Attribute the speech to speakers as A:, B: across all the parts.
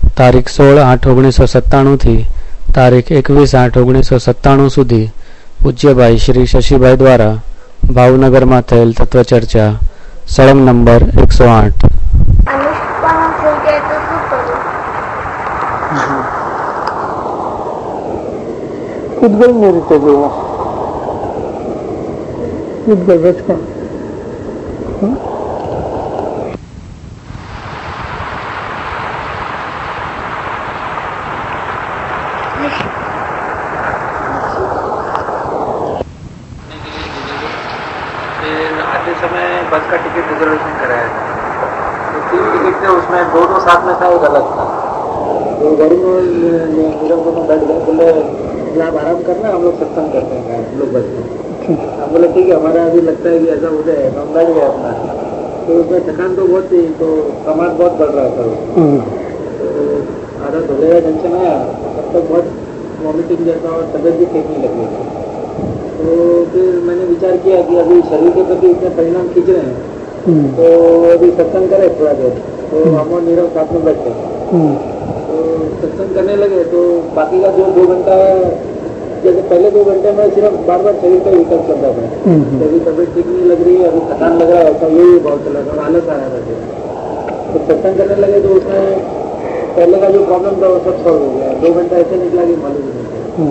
A: તારીખ 16/8/1997 થી તારીખ 21/8/1997 સુધી પૂજ્યભાઈ શ્રી શશીભાઈ દ્વારા ભાવનગરમાં થયેલ તત્વચર્ચા સળંગ નંબર 108.
B: ઉદ્ગલની રીતે જોવો. ઉદ્ગલ રચકણ
C: आते समय बस का टिकट रिजर्वेशन कराया था, तो 3 टिकट थे, उसमें 2 साथ में था, एक अलग था. तो गाड़ी में दोनों बैठ गए, बोले आप आराम करना, हम लोग सत्संग करते हैं हम लोग बस में. हम बोले ठीक है, हमारा अभी लगता है कि ऐसा हो जाए, हम बैठ गए अपना. तो उसमें थकान तो बहुत थी, तो कमांड बहुत बढ़ रहा था. तो आधा धोले का टेंशन आया, तब तक बहुत वॉमिटिंग जैसा और तबियत भी ठीक नहीं लग रही थी. तो फिर मैंने विचार किया कि अभी शरीर के प्रति इतने परिणाम खींच रहे हैं, तो अभी सत्संग करें थोड़ा देर. तो हम और नीरव साथ में बैठे, तो सत्संग करने लगे. तो बाकी का जो 2 घंटा, जैसे पहले 2 घंटे में सिर्फ बार बार शरीर का विकल्प चलता था, अभी तबियत ठीक नहीं लग रही है, अभी थकान लग रहा है, ऐसा यही बहुत चला था, आलस आ रहा था. तो सत्संग करने लगे तो उसमें पहले का जो प्रॉब्लम था वो सब सॉल्व हो गया. 2 घंटा ऐसे निकला कि मालूम नहीं.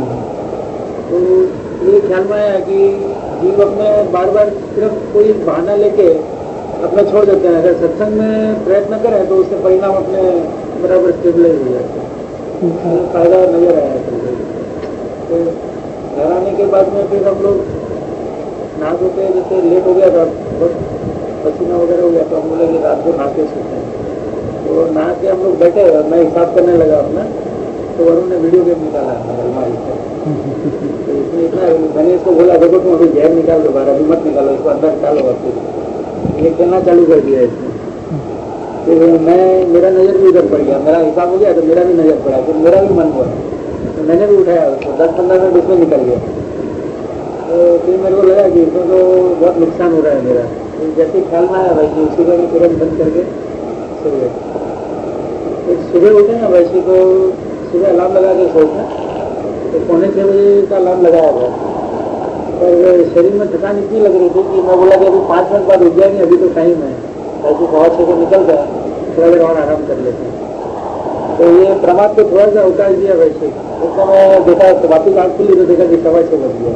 C: तो ये ख्याल में आया कि जीव अपने बार बार सिर्फ कोई बहाना लेके अपना छोड़ देते हैं. अगर सत्संग में प्रयत्न करें तो उससे परिणाम अपने बराबर स्टेबलाइज हो जाते हैं. फायदा नजर आया. तो घर आने के बाद में फिर हम लोग नहा धोते, जैसे लेट हो गया था, बहुत पसीना वगैरह हो गया, तो हम बोले कि रात को नहा के सोते हैं. तो नहा के हम लोग बैठे और मैं हिसाब करने लगा अपना. तो वरुण ने वीडियो गेम निकाला अलमारी से. तो इसमें इतना मैंने इसको बोला, देखो तुम अभी जहर निकाल दो, बाहर अभी मत निकालो, इसको अंदर निकालो. फिर ये कहना चालू कर दिया इसने. फिर मेरा नजर भी उधर पड़ गया, मेरा हिसाब हो गया तो मेरा भी नजर पड़ा, फिर मेरा भी मन हुआ, तो मैंने भी उठाया उसको. 10-15 मिनट उसमें निकल गया. तो फिर मेरे को लगा कि इसमें तो बहुत नुकसान हो रहा है मेरा. तो जैसे ख्याल में आया वैसे सुबह में तुरंत बंद करके सो गए. फिर सुबह उठे ना वैसे, तो सुबह अलार्म लगा के सोचना, तो 5:45 बजे का अलार्म लगाया गया. पर शरीर में थकान इतनी लग रही थी कि मैं बोला कि अभी 5 मिनट बाद उठ जाएंगे, अभी तो टाइम है, ऐसे बहुत से निकल गया, थोड़ा देर और आराम कर लेते हैं. तो ये प्रमाद को थोड़ा सा अवकाश दिया. वैसे उस समय देखा तो वापिस आँख खुली तो देखा कि 6:15 बज गया.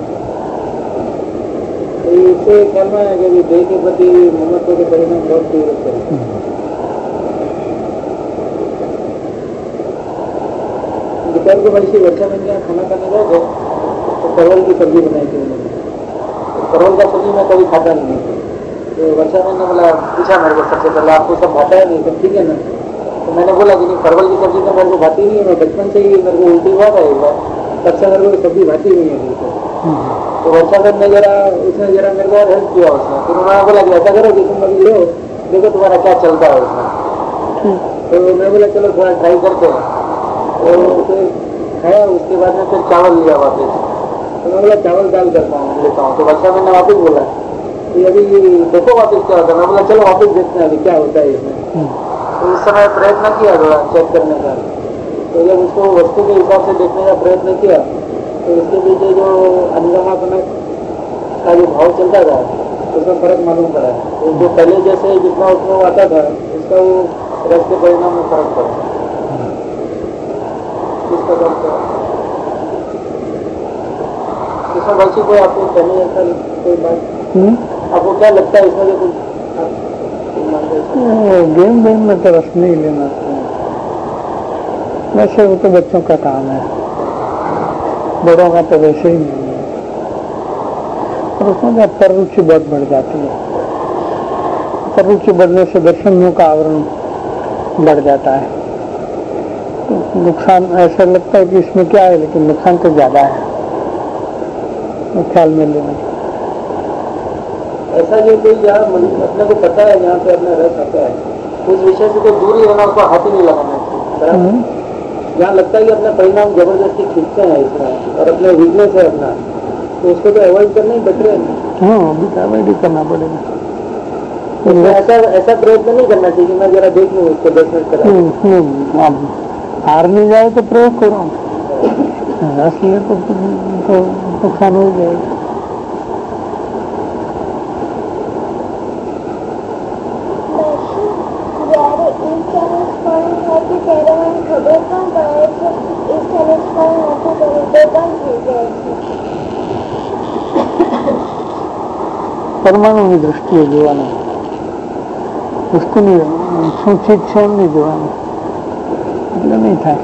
C: तो इससे ख्याल में आया कि देह के प्रति ममत्व के परिणाम बहुत तीव्र थे. दोपहर को वैसे वर्षा में क्या खाना खाने गए थे, तो परवल की सब्जी बनाई थी उन्होंने. परवल का सब्जी मैं कभी खाता नहीं थी. तो वर्षा मैंने बोला, पूछा मेरे को सबसे पहले, आपको सब भाता है नहीं? तो ठीक है ना. तो मैंने बोला कि नहीं, परवल की सब्जी तो मेरे को भाती नहीं है, मैं बचपन से ही मेरे को उल्टी हुआ था एक बार, तब से मेरे को सब्जी भाती नहीं है बिल्कुल. तो वर्षा में उसने जरा मेरे को हेल्प किया उसने. फिर उन्होंने बोला कि ऐसा करो कि तुम अभी लो, देखो तुम्हारा क्या चलता है उसमें. तो मैं बोला चलो थोड़ा ट्राई करते हैं. तो फिर खाया. उसके बाद में फिर चावल लिया वापस. तो मैं बोला चावल दाल करता हूँ, लेता हूँ. तो वर्षा मैंने वापस बोला कि अभी देखो वापस क्या होता है. मैं बोला चलो वापस देखते हैं अभी क्या होता है इसमें. तो उस समय प्रयत्न किया थोड़ा चेक करने का. तो जब उसको वस्तु के हिसाब से देखने का प्रयत्न किया, तो उसके पीछे जो अनुगमापना का जो भाव चलता था उसमें फर्क मालूम पड़ा. तो जो पहले जैसे जितना उसमें आता था, उसका वो रस के परिणाम में फर्क पड़ा. इस प्रकार का इसमें वैसे कोई आपको कहने जैसा कोई बात आपको क्या लगता है इसमें? जो कुछ
B: गेम में तो रस नहीं लेना चाहिए. वैसे वो तो बच्चों का काम है, बड़ों का तो वैसे ही नहीं है. और उसमें पर रुचि बहुत बढ़ जाती है. पर रुचि बढ़ने से दर्शनों का आवरण बढ़ जाता है. तो नुकसान ऐसा लगता है कि इसमें क्या है, लेकिन नुकसान तो ज्यादा है. ख्याल में लेना
C: ऐसा जो कोई जहाँ अपने को पता है जहाँ पे अपना रस आता है, उस विषय से तो दूर ही रहना, उसको हाथ ही नहीं लगाना चाहिए. जहाँ लगता है कि अपना परिणाम जबरदस्ती खींचते हैं इसमें और अपने वीकनेस है अपना, तो उसको तो अवॉइड करना ही बेटर है.
B: हाँ, अभी अवॉइड ही करना पड़ेगा.
C: ऐसा प्रयत्न नहीं करना चाहिए कि मैं जरा देख लूँ उसको 10 मिनट करा.
B: हार नहीं जाए तो प्रयोग करो, रस ले तो नुकसान हो जाएगा। પરમાણુની દ્રષ્ટિએ જોવાનું, વસ્તુની શું ચીજ છે એમ નહીં જોવાનું, એટલે નહીં થાય.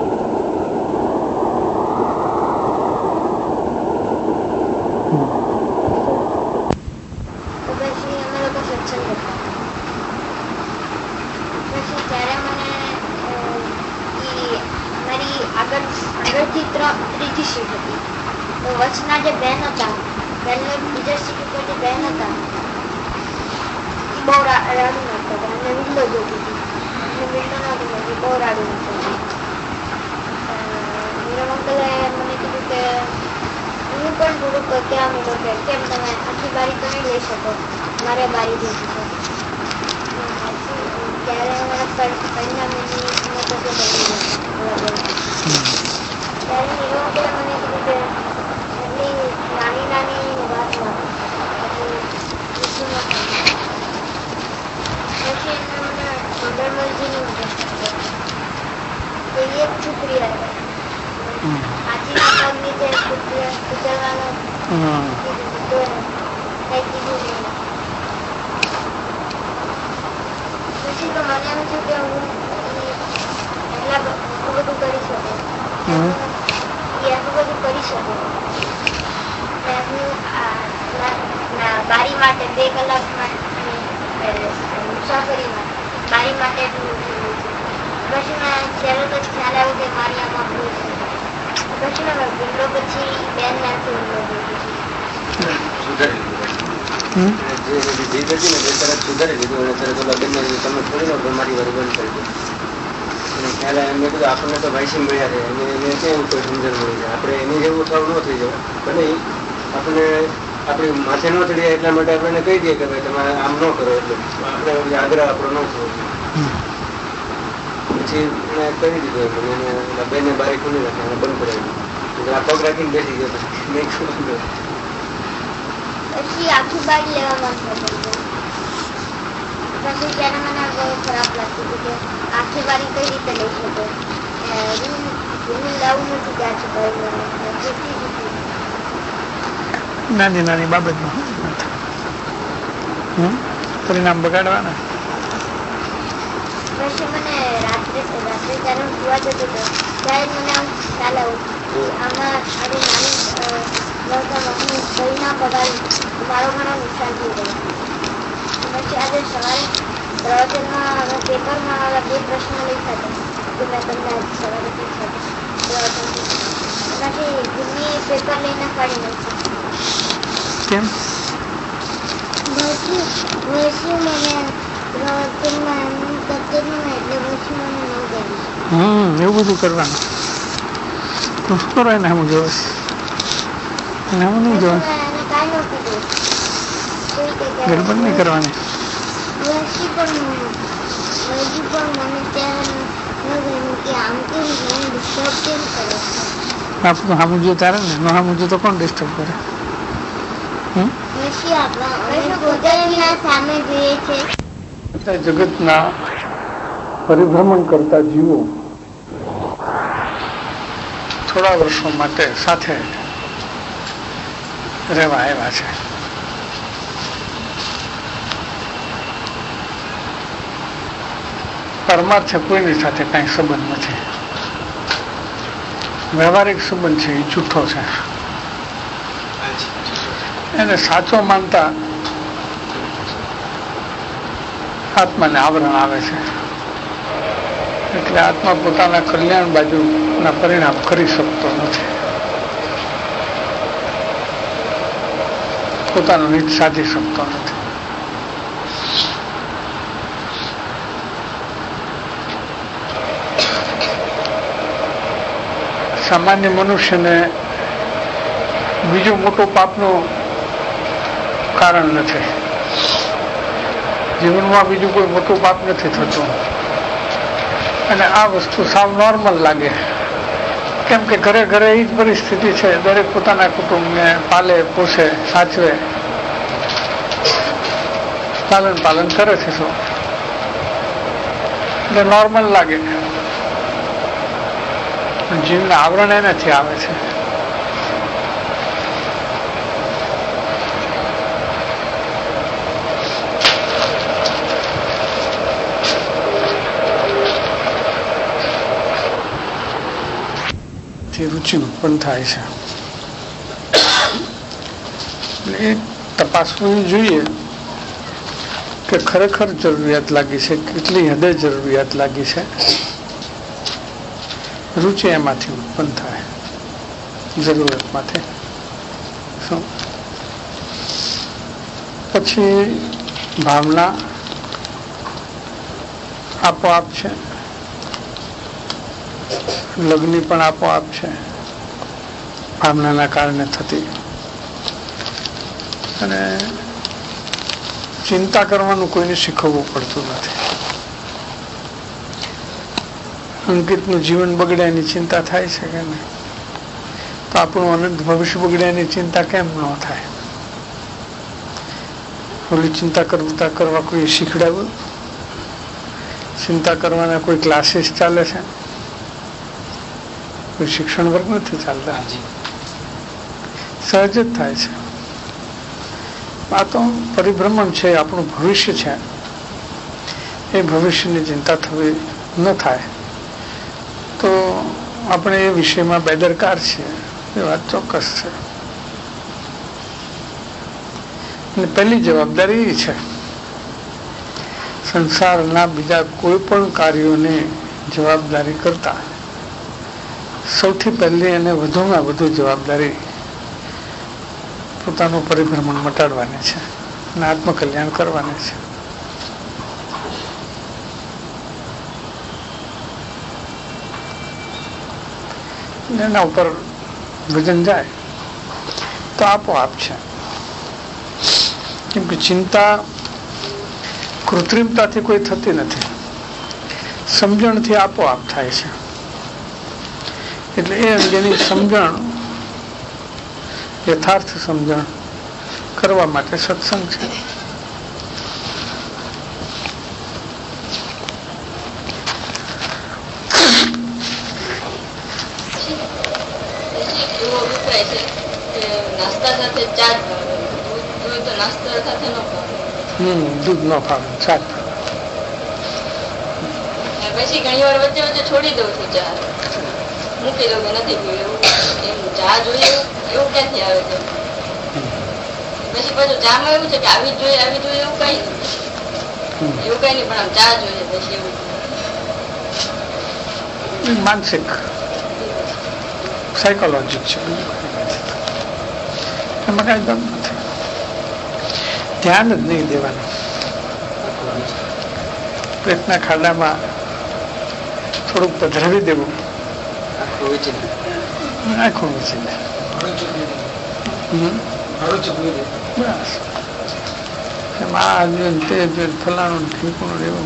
C: આપણને તો ભાઈસી મળ્યા છે એને કેવું કોઈ સમજણ મળી જાય, આપણે એની જેવું થવું ન થઈ જાય, ભલે આપણે આપણી માથે ન ચડીએ એટલા માટે આપણે કહી દઈએ કે ભાઈ તમારે આમ ન કરો, એટલે આપણે આગ્રહ આપણો ન થવો. પછી એને કહી દીધું, એને બેને બારી ખુલી રાખી એને બંધ કરાવી, આ પગ રાખીને બેસી ગયો નહીં ખબર.
D: પછી આખી બારી લેવામાં પછી ત્યારે મને બહુ ખરાબ લાગતું હતું કે આખી બારી કઈ રીતે લઈ શકો, લાવવું નથી ત્યાં છે
B: નાની નાની બાબતમાં પરિણામ બગાડવાના.
D: પછી મને રાત્રે જ્યારે હું જોવા જતો હતો ત્યારે મને આમ ખ્યાલ આવ્યો કે આમાં આવી નાની હું પરિણામ બગાડ્યું મારો ઘણો નુકસાન થઈ ગયો. પછી આજે સવારે પ્રવચનમાં પેપરમાં આવા 2 પ્રશ્નો લખ્યા હતા કે મેં તમને આજે સવારે પૂછ્યા પ્રવચન. પછી ગુની પેપર લઈને ફાડી નાખ્યું.
B: કેમ?
D: પછી મને પ્રવચનમાં એમ કરતું ને એટલે પછી મને ન ગયું.
B: એવું બધું કરવાનું તો શું કરો એને હું જોઈશ, એને હું નહીં જોઈશ,
D: એને કાંઈ ન કીધું,
B: ગડબડ નહીં કરવાની.
D: હજી પણ મને ત્યારે ન ગયું કે આમ કેમ મને ડિસ્ટર્બ કેમ કરે.
B: આપણું સામું તારે ને ન સામું તો કોણ ડિસ્ટર્બ કરે?
D: સામે જોઈએ છે.
B: જગતના પરિભ્રમણ કરતા જીવો થોડા વર્ષો માટે સાથે રહેવા આવ્યા છે. પરમાર્થે કોઈની સાથે કઈ સંબંધ નથી. વ્યવહારિક સંબંધ છે એ જૂઠો છે. એને સાચો માનતા આત્માને આવરણ આવે છે, એટલે આત્મા પોતાના કલ્યાણ બાજુના પરિણામ કરી શકતો નથી, પોતાનું હિત સાધી શકતો નથી. સામાન્ય મનુષ્યને બીજું મોટું પાપનું કારણ નથી. જીવનમાં બીજું કોઈ મોટું પાપ નથી થતું. અને આ વસ્તુ સાવ નોર્મલ લાગે, કેમ કે ઘરે ઘરે એ જ પરિસ્થિતિ છે. દરેક પોતાના કુટુંબને પાલે પોષે સાચવે, લાલન પાલન કરે છે. શું એટલે નોર્મલ લાગે. જીવને આવરણ એનાથી આવે છે. રુચિ ઉત્પન્ન થાય છે. એ તપાસવું જોઈએ કે ખરેખર જરૂરિયાત લાગી છે, કેટલી હદે જરૂરિયાત લાગી છે. રુચિ એમાંથી ઉત્પન્ન થાય, જરૂરિયાતમાંથી. શું પછી ભાવના આપોઆપ છે, લગ્ન પણ આપોઆપ છે, ભાવનાના કારણે થતી. અને ચિંતા કરવાનું કોઈને શીખવવું પડતું નથી. અંકિતનું જીવન બગડે એની ચિંતા થાય છે કે નહીં? તો આપણું અનંત ભવિષ્ય બગડે એની ચિંતા કેમ ન થાય? ઓલી ચિંતા કરવા કોઈ શીખડાવ્યું? ચિંતા કરવાના કોઈ ક્લાસીસ ચાલે છે? કોઈ શિક્ષણ વર્ગ નથી ચાલતા, સહજ જ થાય છે. આ તો પરિભ્રમણ છે, આપણું ભવિષ્ય છે. એ ભવિષ્યની ચિંતા થવી ન થાય તો આપણે એ વિષયમાં બેદરકાર છીએ, એ વાત ચોક્કસ છે. અને પહેલી જવાબદારી એ છે, સંસારના બીજા કોઈ પણ કાર્યોની જવાબદારી કરતા સૌથી પહેલી અને વધુમાં વધુ જવાબદારી પોતાનું પરિભ્રમણ મટાડવાની છે અને આત્મકલ્યાણ કરવાની છે. એના ઉપર વજન જાય તો આપોઆપ છે. કેમ કે ચિંતા કૃત્રિમતાથી કોઈ થતી નથી, સમજણથી આપોઆપ થાય છે. એટલે એ અંગેની સમજણ, યથાર્થ સમજણ કરવા માટે સત્સંગ છે. દૂધ ન ભાવે, ચા.
E: પછી ઘણી વાર વચ્ચે વચ્ચે છોડી દઉં છું ચા, મૂકી દઉં કે નથી પીવું. ચા જોઈએ એવું ક્યાંથી આવે છે? પછી પાછું ચામાં એવું છે કે આવી જોઈએ એવું કઈ નહીં, એવું કઈ નહીં, પણ આમ ચા જોઈએ પછી એવું
B: માનસિક સાયકોલોજી છે, એમાં કઈ દમ નથી. ધ્યાન જ નહીં દેવાનું. પેટના ખાડામાં થોડુંક પધરાવી દેવું, આખું વિચી બસ. એમાં તે ફલાણું ઠીકું રહેવું.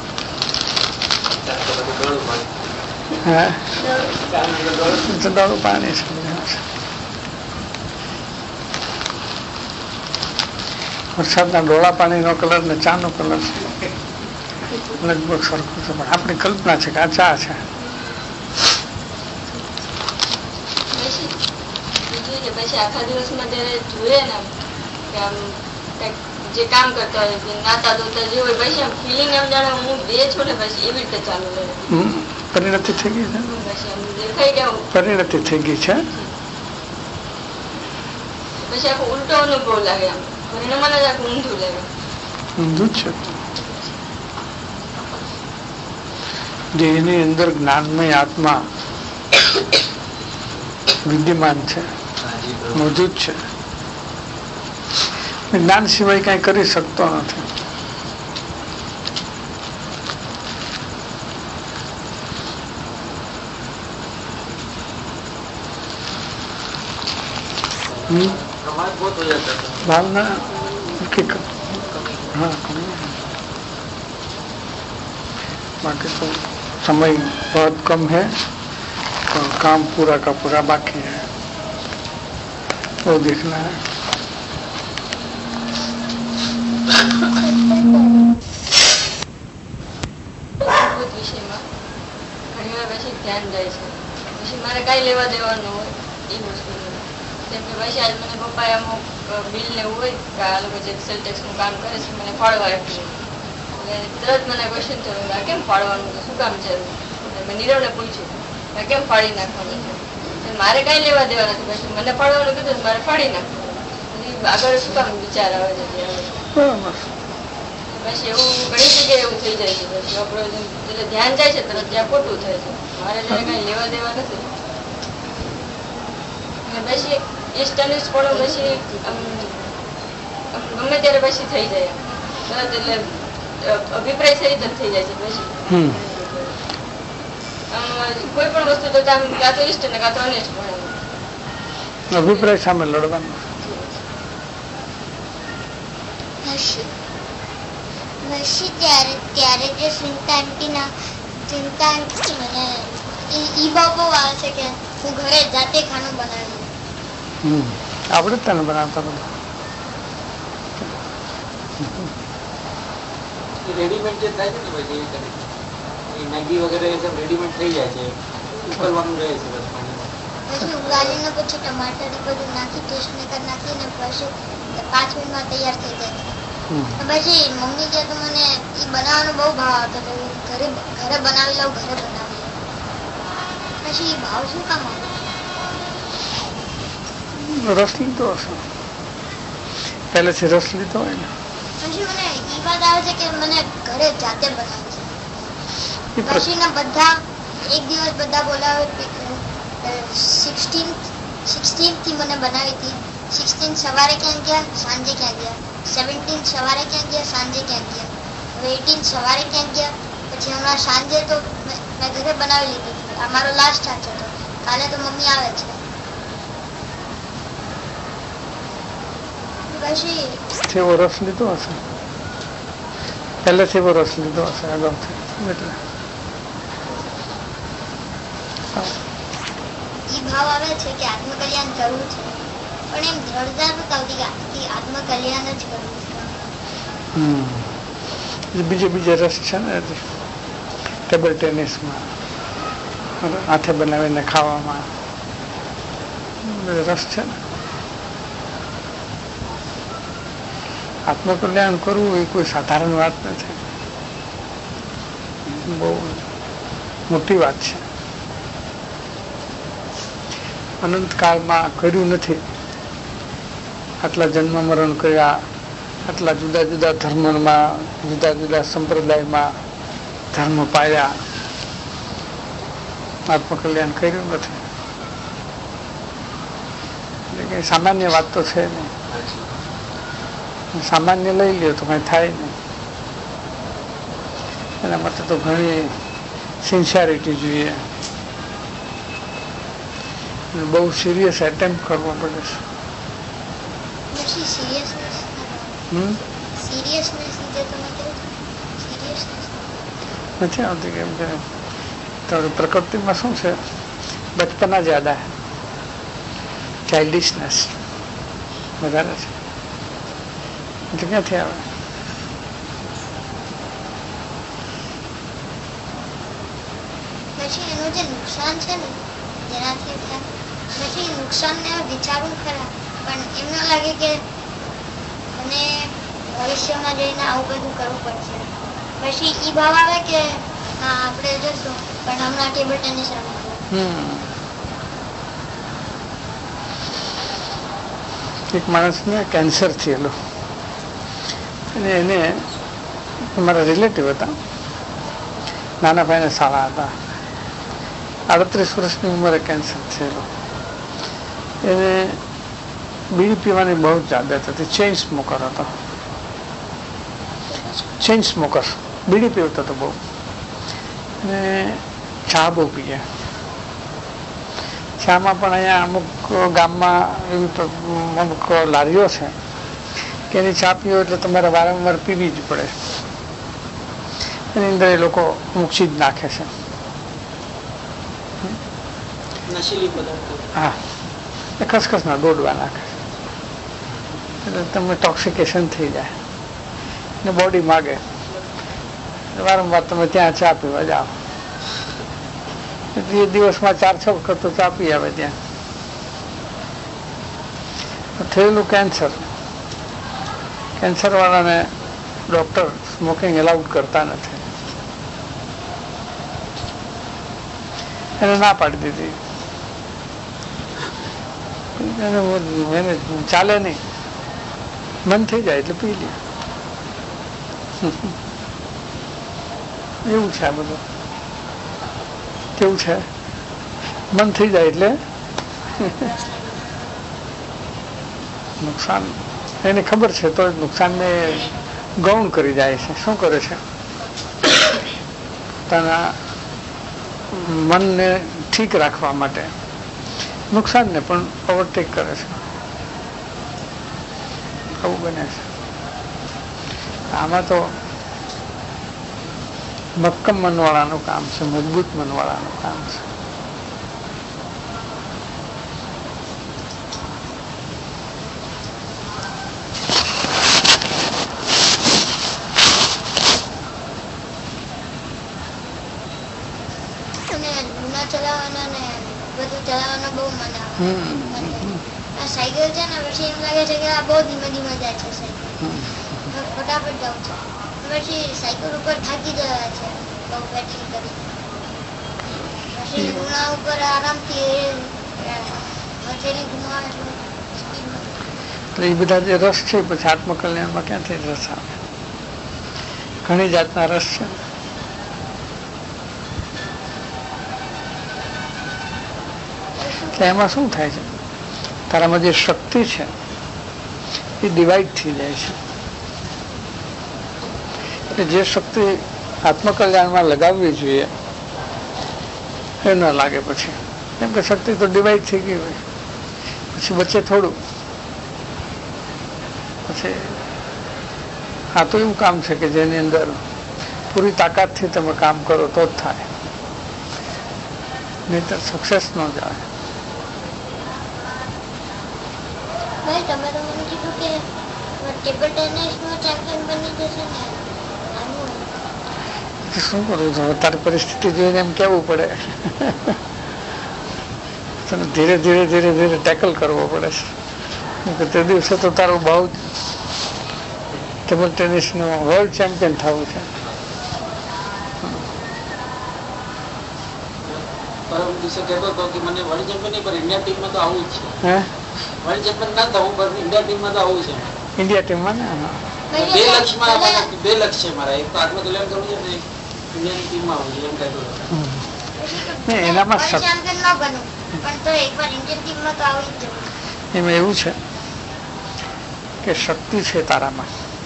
B: હા, દળું પાણી છે. વરસાદના ડોળા પાણીનો કલર ને ચાનો કલર છે, લગભગ સરખું છે. પણ આપણી કલ્પના છે કે આ ચા છે.
E: પછી આખા દિવસમાં જયારે જોઈએ ને કે આમ જે કામ કરતા હોય, નાતા ધોતા જે હોય, પછી આમ ફિલિંગ એમ જાણે હું બે છું ને, પછી એવી રીતે ચાલુ રહે.
B: પરિણતિ થઈ ગઈ છે,
E: પછી આમ દેખાઈ ગયા,
B: પરિણતિ થઈ ગઈ છે.
E: પછી આખો ઉલટો અનુભવ લાગે, આમ પરિણામ જ આખું ઊંધું લાગે. ઊંધું જ છે.
B: જેની અંદર જ્ઞાનમય આત્મા વિદ્યમાન છે, મોજૂદ છે. જ્ઞાન સિવાય કઈ કરી શકતો નથી. भावना हाँ बाकी तो समय बहुत कम है और काम पूरा का पूरा बाकी है, वो देखना है।
E: વિષયમાં ઘણી વાર પછી ધ્યાન જાય છે, પછી મારે કાંઈ લેવા દેવાનું હોય એ વસ્તુ જેમ કે પછી આજ મને પપ્પાએ અમુક બિલ ને એવું હોય કે આ લોકો જે સેલ ટેક્સનું કામ કરે છે મને ફાળવા આપ્યું, એટલે તરત મને ક્વેશ્ચન થયો આ કેમ ફાળવાનું છે, શું કામ છે? મેં નીરવને પૂછ્યું કેમ ફાડી નાખવાનું છે, મારે કાંઈ લેવા દેવા નથી, પછી મને ફાળવાનું કીધું મારે ફાડી નાખવાનું, આગળ શું કામ વિચાર આવે છે? પછી એવું ઘણી જગ્યાએ એવું થઈ જાય છે, પછી આપણું એટલે ધ્યાન જાય છે તરત ત્યાં ખોટું થાય છે, મારે જયારે કઈ લેવા દેવા નથી. પછી ઇન્સ્ટન્ટ ફોલો પછી ગમે ત્યારે પછી થઈ જાય તરત, એટલે અભિપ્રાય સહિત જ થઈ જાય છે. પછી કોઈ પણ વસ્તુ તો કાં તો ઇષ્ટ ને કાં તો અનિષ્ટ પણ
B: અભિપ્રાય સામે લડવાનું.
D: ત્યારે જે ચિંતા મને ઈ બાબો આવે છે કે હું ઘરે જાતે ખાનું બનાવ્યું.
B: આપણે તને બનાવતા બધા
C: રેડીમેડ જે થાય છે ને પછી મેગી વગેરે એ સબ રેડીમેડ થઈ જાય છે, ઉકળવાનું રહે છે બસ પાણીમાં.
D: પછી ઉગાડીને પછી ટમાટર બધું નાખી ટેસ્ટ ને કરી નાખીને પછી 5 મિનિટમાં તૈયાર થઈ જાય. પછી મમ્મી કે તો મને એ બનાવવાનો બહુ ભાવ આવતો હતો, ઘરે બનાવી લઉં, ઘરે બનાવી લઉં. પછી ભાવ શું કામ આવે?
B: રસ લીધો હશે, પહેલેથી રસ લીધો હોય ને.
D: પછી મને એ વાત આવે છે કે મને ઘરે જાતે બનાવે છે. પછી ના બધા એક દિવસ બધા બોલાવે 16 થી મને બનાવી હતી. 16 સવારે ક્યાં ગયા, સાંજે ક્યાં ગયા, 17 સવારે ક્યાં ગયા, સાંજે ક્યાં ગયા, હવે 18 સવારે ક્યાં ગયા. પછી હમણાં સાંજે તો મેં ઘરે બનાવી લીધી. આ મારો લાસ્ટ ચાન્સ હતો, કાલે તો મમ્મી આવે છે. પછી
B: એવો રસ લીધો હશે, પહેલેથી એવો રસ લીધો હશે અગાઉથી, એટલે
D: ઈ ભાવ આવે છે કે આત્મકલ્યાણ કરવું છે, પણ એમ દ્રઢતા નથી આવતી કે આત્મકલ્યાણ જ કરવું
B: છે. બીજે રસ છે ને ટેબલ ટેનિસમાં, હાથે બનાવીને ખાવામાં રસ છે ને. આત્મકલ્યાણ કરવું એ કોઈ સાધારણ વાત નથી, બહુ મોટી વાત છે. અનંતકાળમાં કર્યું નથી, આટલા જન્મ મરણ કર્યા, આટલા જુદા જુદા ધર્મમાં, જુદા જુદા સંપ્રદાયમાં ધર્મ પાળ્યા, આત્મકલ્યાણ કર્યું નથી. એટલે કઈ સામાન્ય વાત તો છે નહીં. સામાન્ય લઈ લ્યો તો કઈ થાય નહીં. એના માટે તો ઘણી સિન્સિયરિટી જોઈએ, બહુ સિરિયસ એટેમ્પ્ટ કરવો પડે છે. નથી આવતી, કેમ કે પ્રકૃતિમાં શું છે, બચપના જ્યાદા, ચાઇલ્ડિશનેસ વધારે છે, એટલે ક્યાંથી આવે?
D: પછી એનું જે નુકસાન છે ને જેનાથી થાય, પછી નુકસાનને વિચારવું ખરા, પણ એમ ન લાગે કે મને ભવિષ્યમાં જઈને આવું બધું કરવું પડશે. પછી ઈ ભાવ આવે કે હા આપણે જશું, પણ હમણાં ટેબલ ટેનિસ રમવું.
B: એક માણસને કેન્સર થયેલું, અને એને અમારા રિલેટિવ હતા, નાના ભાઈને સારા હતા, 38 વર્ષની ઉંમરે કેન્સર થયેલું. એને બીડી પીવાની બહુ જ આદત હતી, ચેઇન સ્મોકર હતો, ચેઇન સ્મોકર, બીડી પીવતો હતો બહુ, અને ચા બહુ પીએ. ચામાં પણ અહીંયા અમુક ગામમાં એવી અમુક લારીઓ છે કે એની ચા પીવો એટલે તમારે વારંવાર પીવી જ પડે, એની અંદર એ લોકો મૂકી જ નાખે છે.
C: નશીલી પદાર્થો.
B: હા, એ ખસખસના દોડવા નાખે એટલે તમને ટોક્સિકેશન થઈ જાય ને બોડી માગે. વારંવાર તમે ત્યાં ચા પીવા જાઓ, દિવસમાં 4-6 વખત તો ચા પી આવે ત્યાં. થયેલું કેન્સર વાળાને ડોક્ટર સ્મોકિંગ એલાઉડ કરતા નથી, એને ના પાડી દીધી. એને ચાલે નહીં, મન થઈ જાય એટલે પી લે. એવું છે આ બધું. કેવું છે? મન થઈ જાય એટલે નુકસાન. એને ખબર છે તો નુકસાનને ગૌણ કરી જાય છે. શું કરે છે? પોતાના મનને ઠીક રાખવા માટે નુકસાનને પણ ઓવરટેક કરે છે. આવું બને છે. આમાં તો મક્કમ મનવાળાનું કામ છે, મજબૂત મનવાળાનું કામ છે.
D: સાયકલ છે ને પછી એમ લાગે છે કે આ બહુ ધીમે ધીમે જાય છે સાયકલ, ફટાફટ જાઉં છું. પછી સાયકલ ઉપર થાકી જવાય છે બહુ બેટરી કરી. પછી ગુણા ઉપર આરામથી વચ્ચેની ગુણા
B: એટલે એ બધા જે રસ છે પછી આત્મકલ્યાણમાં ક્યાંથી રસ આવે? ઘણી જાતના રસ છે. એટલે એમાં શું થાય છે? તારામાં જે શક્તિ છે એ ડિવાઈડ થઈ જાય છે. એટલે જે શક્તિ આત્મકલ્યાણમાં લગાવવી જોઈએ એ ન લાગે પછી, કેમ કે શક્તિ તો ડિવાઈડ થઈ ગઈ હોય. પછી વચ્ચે થોડું પછી આ તો એવું કામ છે કે જેની અંદર પૂરી તાકાતથી તમે કામ કરો તો જ થાય, નહીંતર સક્સેસ ન જાય.
D: તમે તો મને કીધું કે ટેબલ ટેનિસનો ચેમ્પિયન બની જશે ને.
B: શું કરું છું? તારી પરિસ્થિતિ જોઈને એમ કેવું પડે. તને ધીરે ધીરે ધીરે ધીરે ટેકલ કરવો પડે છે. તે દિવસે તો તારું બહુ જ ટેબલ ટેનિસનો વર્લ્ડ ચેમ્પિયન થવું છે.
C: પરમ દિવસે કહેતો હતો કે મને વર્લ્ડ ચેમ્પિયન નહીં, પણ ઇન્ડિયા ટીમમાં તો આવું જ છે.
B: હે,
C: વર્લ્ડ ચેમ્પિયન ના થવું પણ ઇન્ડિયા ટીમમાં તો આવું છે.
B: ઇન્ડિયા ટીમમાં ને
C: બે લક્ષ્ય મારા, એક તો આત્મકલ્યાણ કરવું છે ને ઇન્ડિયાની ટીમમાં આવું છે એમ કહેતો હતો.
B: એનામાં એમાં એવું છે કે શક્તિ છે તારામાં,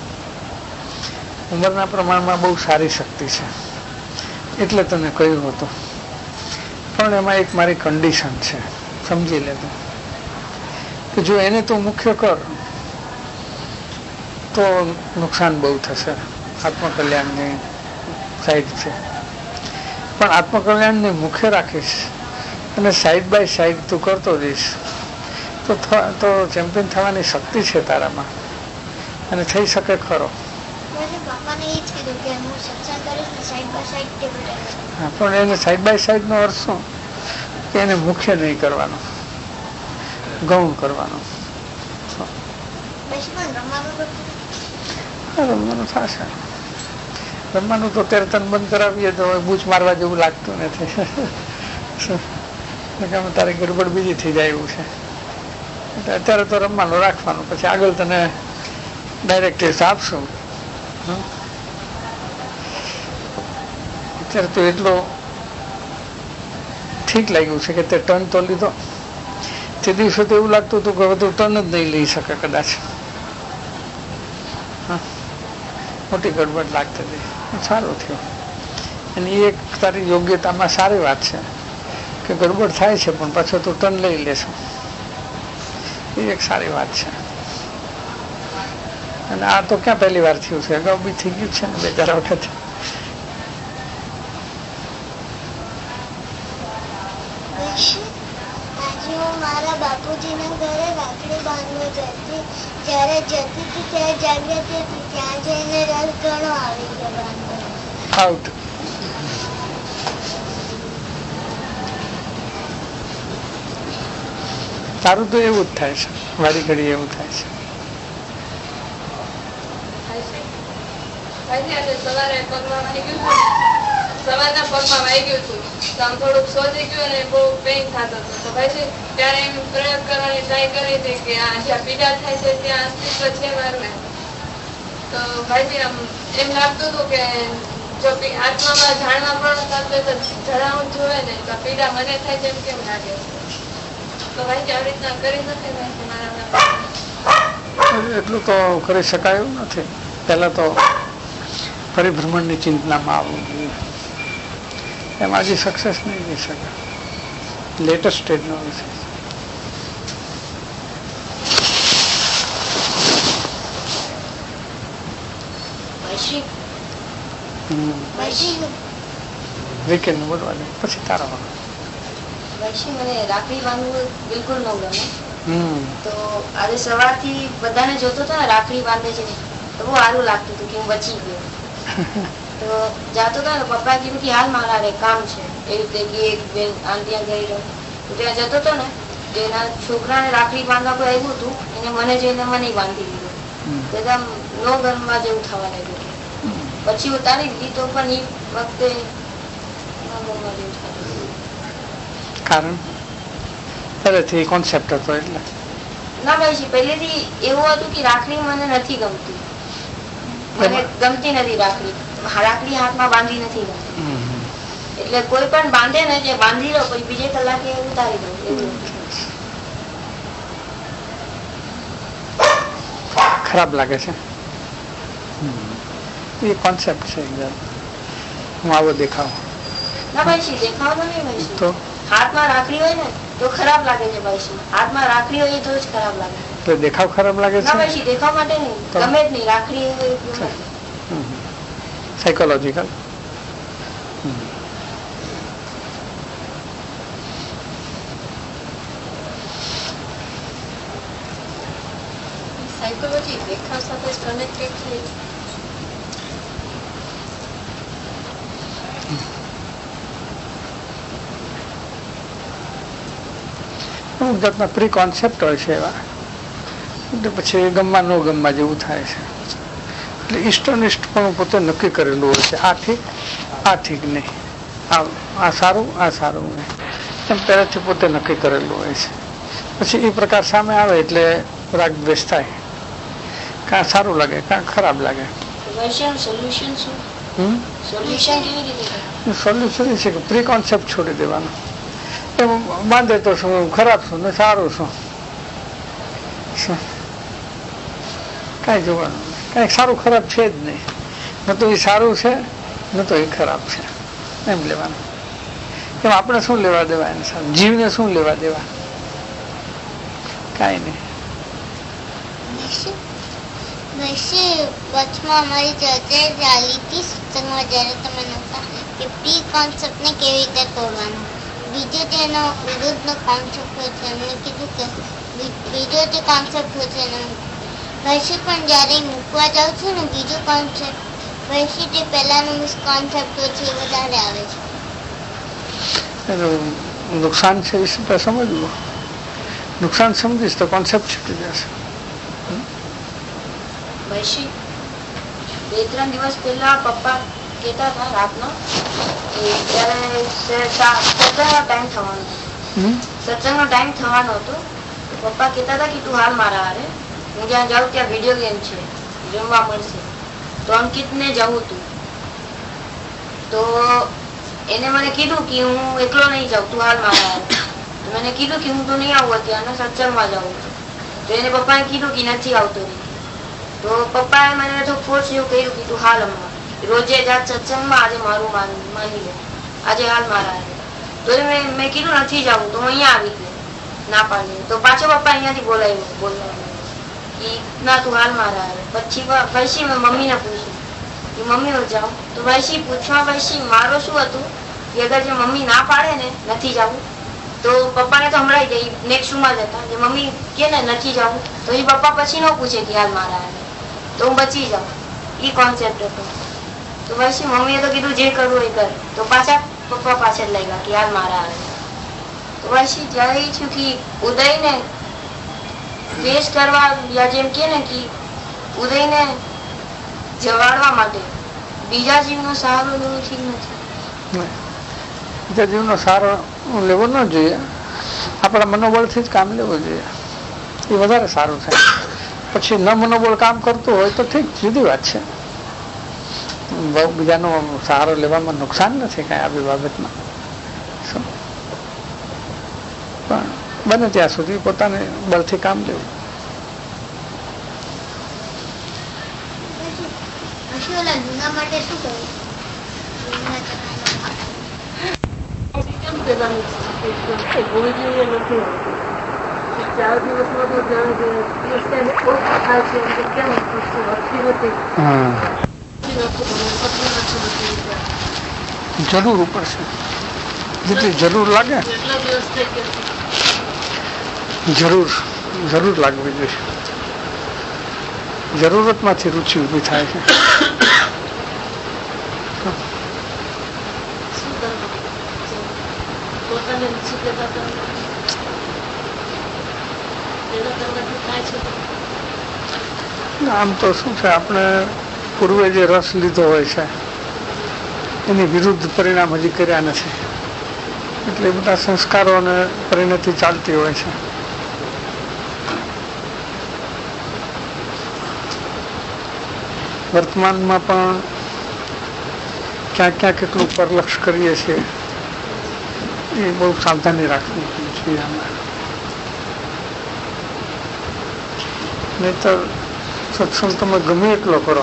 B: ઉંમરના પ્રમાણમાં બહુ સારી શક્તિ છે એટલે તને કહ્યું હતું. પણ એમાં એક મારી કન્ડિશન છે, સમજી લેજો કે જો એને તું મુખ્ય કર તો નુકસાન બહુ થશે. આત્મકલ્યાણની સાઈડ છે, પણ આત્મકલ્યાણને મુખ્ય રાખીશ અને સાઈડ બાય સાઈડ તું કરતો જઈશ તો ચેમ્પિયન થવાની શક્તિ છે તારામાં અને થઈ શકે ખરો. હા, પણ એને સાઈડ બાય સાઈડ નો અર્થ શું કે એને મુખ્ય નહીં કરવાનો, ગૌણ કરવાનો. રમવાનું થશે. રમવાનું તો અત્યારે તન બંધ કરાવીએ તો બૂચ મારવા જેવું લાગતું નથી. તારે ગડબડ બીજી થઈ જાય એવું છે. એટલે અત્યારે તો રમવાનું રાખવાનું, પછી આગળ તને ડાયરેક્ટિવ્સ આપશું. અત્યારે તો એટલો ઠીક લાગ્યું છે કે તે ટર્ન તો લીધો. તે દિવસે તો એવું લાગતું હતું કે હવે તો ટર્ન જ નહીં લઈ શકે કદાચ. મોટી ગડબડ લાગતી હતી. સારું થયું. અને એ એક તારી યોગ્યતામાં સારી વાત છે કે ગડબડ થાય છે પણ પાછો તું ટર્ન લઈ લેશું. એ એક સારી વાત છે. અને આ તો ક્યાં પહેલી વાર થયું છે, અગાઉ બી થઈ ગયું છે ને 2-4 વખત.
D: મારા બાપુજીના ઘરે રાખડી બાંધવા જતી, જ્યારે જતી હતી ત્યારે જાગૃતિ હતી, ત્યાં જઈને રસ ઘણો આવી ગયો બાંધવા.
B: આઉટ. તારું તો એવું જ થાય છે, વારી ઘડી એવું થાય છે.
E: સવારે પગમાં વાગી ગયું હતું, સવારના પગમાં વાગી ગયું હતું તો આમ થોડુંક સોજી ગયું અને બહુ પેઇન થતો હતો. તો ભાઈ ત્યારે એમ પ્રયોગ કરવાની ટ્રાય કરી હતી કે આ જ્યાં પીડા થાય છે ત્યાં અસ્તિત્વ છે મારું. તો ભાઈ આમ એમ લાગતું હતું કે જો આત્મામાં જાણવા પણ તો જણાવું જોવે ને તો પીડા મને થાય છે એમ કેમ લાગે. તો ભાઈ આવી રીતના કરી નથી મારા.
B: એટલું તો કરી શકાય એવું નથી. પહેલા તો પરિભ્રમણની ચિંતનામાં આવવું જોઈએ. એમાં હજી સક્સેસ નહીં થઈ શકે. લેટેસ્ટ સ્ટેજનો વિષય. વીકેન્ડ નું બોલવા દે પછી તારા વખત.
F: મને રાખડી બાંધવું બિલકુલ ન ગમે. તો આજે સવારથી બધાને જોતો હતો ને રાખડી બાંધે છે તો બહુ સારું લાગતું હતું કે હું બચી ગયો. તો જાતો હતો ને પપ્પા કીધું કે હાલ મારા રે કામ છે એવી રીતે કે એક બેન આંટી ગઈ રહ્યો તો ત્યાં જતો હતો ને તો એના છોકરાને રાખડી બાંધવા કોઈ આવ્યું હતું એને મને જોઈને મને બાંધી દીધું. તો એકદમ નો ઘરમાં જેવું થવા લાગ્યું. પછી ઉતારી દીધી તો પણ એ વખતે નો ઘરમાં જેવું થતું.
B: કારણ પહેલેથી કોન્સેપ્ટ હતો એટલે
F: ના ભાઈ પહેલેથી એવું હતું કે રાખડી મને નથી ગમતી. મને ગમતી નથી રાખડી. રાખડી હાથમાં બાંધી નથી ગમતી. એટલે કોઈ પણ બાંધે ને જે બાંધી લો પછી બીજે કલાકે ઉતારી દો એવું.
B: ખરાબ લાગે છે એ કોન્સેપ્ટ છે. હું આવો દેખાવ
F: ના ભાઈ દેખાવ તો નહીં ભાઈ.
B: તો
F: હાથમાં રાખડી હોય ને તો ખરાબ લાગે છે ભાઈ. હાથમાં રાખડી હોય તો જ ખરાબ લાગે.
B: તો દેખાવ ખરાબ લાગે છે.
F: ના ભાઈ દેખાવ માટે નહીં, ગમે જ નહીં. રાખડી હોય
B: સાયકોલોજીકલ.
E: સાયકોલોજી દેખાવ સાથે કનેક્ટેડ છે.
B: અમુક જાતના પ્રી કોન્સેપ્ટ હોય છે એવા એટલે પછી ગમવા ન ગમવા જેવું થાય છે. એટલે ઇષ્ટનિષ્ઠ પણ પોતે નક્કી કરેલું હોય છે આ ઠીક નહીં, આ સારું નહીં એમ પહેલાથી પોતે નક્કી કરેલું હોય છે. પછી એ પ્રકાર સામે આવે એટલે રાગ દ્વેષ થાય. કાં સારું લાગે કાં ખરાબ લાગે. સોલ્યુશન એ છે કે પ્રી કોન્સેપ્ટ છોડી દેવાનો. એમ બાંધે તો શું ખરાબ શું ને સારું શું કાંઈ જોવાનું કાંઈક સારું ખરાબ છે જ નહીં. ન તો એ સારું છે ન તો એ ખરાબ છે એમ લેવાનું. એમ આપણે શું લેવા દેવા એને સારું જીવને શું લેવા દેવા કાંઈ નહીં.
D: વચમાં અમારી ચર્ચા ચાલી હતી સત્સંગમાં જ્યારે તમે નહોતા કે પ્રી કોન્સેપ્ટને કેવી રીતે તોડવાનું. બીજો તેનો વિરુદ્ધનો કોન્સેપ્ટ હોય છે. એમણે કીધું કે બીજો તે કોન્સેપ્ટ હોય છે એને વૈશ્વિક પણ જ્યારે મૂકવા જાઉં છું ને બીજો કોન્સેપ્ટ વૈશ્વિક તે પહેલાનો મિસકોન્સેપ્ટ હોય છે એ વધારે આવે છે.
B: એનું નુકસાન છે એ સમજવું. નુકસાન સમજીશ તો કોન્સેપ્ટ છૂટી જશે.
F: વૈશી 2-3 દિવસ પહેલા પપ્પા કહેતા હતા રાતનો ત્યારે સત્સંગનો ટાઈમ થવાનો હતો. પપ્પા કહેતા હતા કે તું હાલ મારા હારે હું જ્યાં જાઉં ત્યાં વિડીયો ગેમ છે જમવા મળશે તો અંકિતને જવું તું. તો એને મને કીધું કે હું એકલો નહીં જાઉં તું હાલ મારા હારે. મને કીધું કે હું તો નહીં આવું અત્યારે સત્સંગમાં જાઉં છું. તો એને પપ્પાએ કીધું કે નથી આવતો. તો પપ્પાએ મને તો ફોર્સ એવું કહ્યું કે તું હાલ હમણાં રોજે જાત સત્સંગમાં આજે મારું માની લે આજે હાલ મારા. તો મેં કીધું નથી જવું તો હું અહીંયા આવી ગયો ના પાડી. તો પાછો પપ્પા અહીંયાથી બોલાવ્યો બોલવાનું કે ના તું હાલ મારા. પછી મેં મમ્મીને પૂછ્યું કે મમ્મી હું જાઉં. તો વૈશી પૂછવા વૈશી મારો શું હતું કે અગર જે મમ્મી ના પાડે ને નથી જવું તો પપ્પાને તો હમણાં જાય નેક્સ્ટ રૂમમાં જતા જે મમ્મી કે ને નથી જવું તો એ પપ્પા પછી ન પૂછે કે હાલ મારા આવે તો હું બચી જાઉં. એ કોન્સેપ્ટ હતો. તો પછી મમ્મીએ તો કીધું જે કરવું એ કર. તો પાછા પપ્પા પાછળ લઈ ગયા કે હાલ મારા આવે. તો પછી જ્યારે એ થયું કે ઉદયને ફેસ કરવા યા જેમ કે ને કે ઉદયને જવાડવા માટે બીજા જીવનો સહારો લેવો ઠીક નથી.
B: બીજા જીવનો સહારો લેવો ન જોઈએ. આપણા મનોબળથી જ કામ લેવું જોઈએ. એ વધારે સારું થાય. પછી ન મનોબળ કામ કરતું હોય તો ઠીક, જુદી વાત છે. બીજાનો સહારો લેવામાં નુકસાન નથી કાંઈ આવી બાબતમાં. પણ બને ત્યાં સુધી પોતાને બળથી કામ લેવું. જરૂર ઉપર છે, જેટલી જરૂર લાગે જરૂર લાગવી જોઈએ. જરૂરતમાંથી રુચિ ઊભી થાય છે. આમ તો શું છે, આપણે પૂર્વે જે રસ લીધો હોય છે એની વિરુદ્ધ પરિણામ હજી કર્યા નથી, એટલે બધા સંસ્કારો અને પરિણતિ ચાલતી હોય છે. વર્તમાનમાં પણ ક્યાંક ક્યાંક કેટલું પરલક્ષ કરીએ છીએ એ બહુ સાવધાની રાખવી જોઈએ આમાં. નહીતર સત્સંગ તમે ગમે એટલો કરો,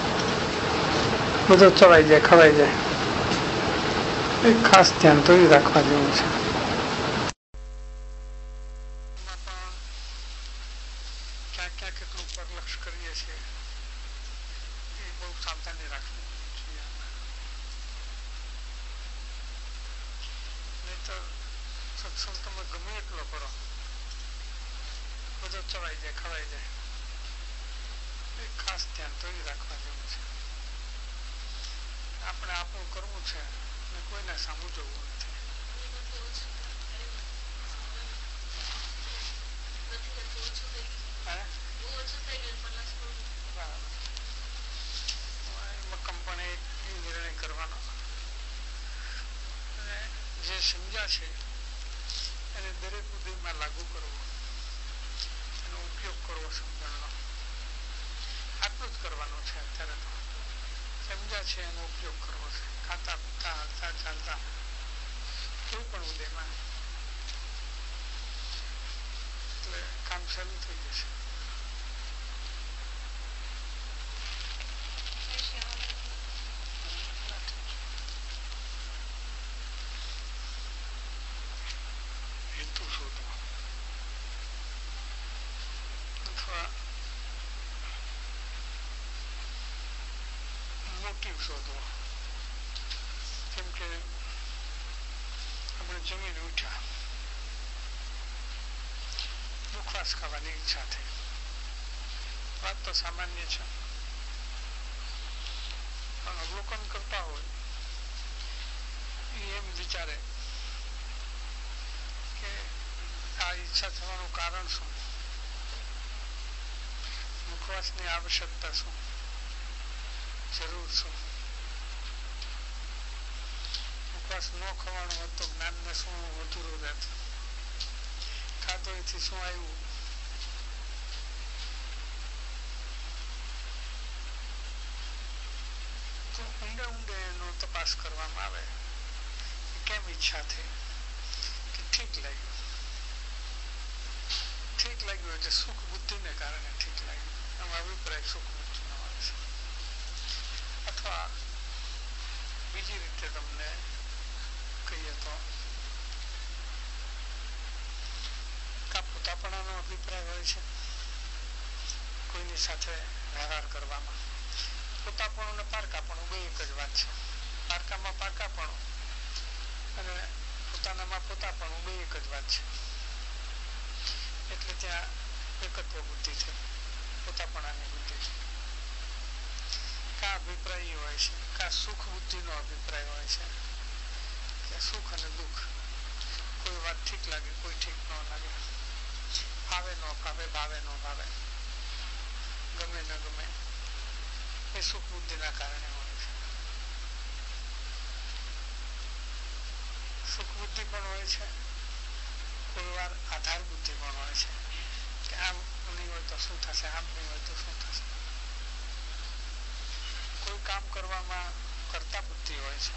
B: બધો ચવાઈ જાય, ખવાઈ જાય. એક ખાસ ધ્યાન તો એ રાખવા જેવું છે. ક્યાંક ક્યાંક કેટલું પરલક્ષ કરીએ છીએ એ બહુ સાવધાની રાખવી જોઈએ. નહીતર સત્સંગ તમે ગમે એટલો કરો, બધો ચવાઈ જાય, ખવાઈ જાય. એક ખાસ ધ્યાન તો એ રાખવા જેવું છે. આપણે આપણું કરવું છે અને કોઈને સામું જોવું નથી. મક્કમપણે એ નિર્ણય કરવાનો અને જે સમજ્યા છે એને દરેક ઉદયમાં લાગુ કરવો, એનો ઉપયોગ કરવો સમજણનો. આટલું જ કરવાનું છે અત્યારે તો. સમજ્યા છે એનો ઉપયોગ કરવો છે. ખાતા પીતા હાલતા ચાલતા કોઈ પણ ઉદયમાં, એટલે કામ શરૂ થઈ જશે. હેતુ શોધવો અથવા મોટિવ શોધવો. કેમ કે આપણે જમીને ઉઠ્યા, મુખવાસ ખાવાની ઈચ્છા થઈ. વાત તો સામાન્ય છે, પણ અવલોકન કરતા હોય એમ વિચારે કે આ ઈચ્છા થવાનું કારણ શું, મુખવાસની આવશ્યકતા શું, જરૂર શું. મુખવાસ ન ખવાનું હોત તો જ્ઞાનને શું અધૂરું રહેત. ખાતો એથી શું આવ્યું. તો ઊંડે ઊંડે એનો તપાસ કરવામાં આવે. કેમ ઈચ્છા થઈ કે ઠીક લાગ્યું એટલે સુખ બુદ્ધિને કારણે ઠીક લાગ્યું. આમ અભિપ્રાય સુખ બુદ્ધિનો આવે છે. અથવા બીજી રીતે તમને કહીએ તો પોતાપણાનો અભિપ્રાય હોય છે કોઈની સાથે વ્યવહાર કરવામાં. પોતાપણું ને પારકાપણું બે એક જ વાત છે. પારકામાં પારકાપણું અને પોતાનામાં પોતાપણું બે એક જ વાત છે. એટલે ત્યાં એકત્વ બુદ્ધિ છે, પોતાપણાની બુદ્ધિ છે. કા અભિપ્રાય હોય છે, કા સુખ બુદ્ધિનો અભિપ્રાય હોય છે કે સુખ અને દુઃખ, કોઈ વાત ઠીક લાગે, કોઈ ઠીક ન લાગે, ફાવે ન ફાવે, ભાવે ન ભાવે, ગમે ન ગમે, એ સુખ બુદ્ધિના કારણે હોય છે. સુખ બુદ્ધિ પણ હોય છે, કોઈ વાર આધાર બુદ્ધિ પણ હોય છે કે આમ નહીં હોય તો શું થશે, આમ નહીં હોય તો શું થશે. કોઈ કામ કરવામાં કરતા બુદ્ધિ હોય છે.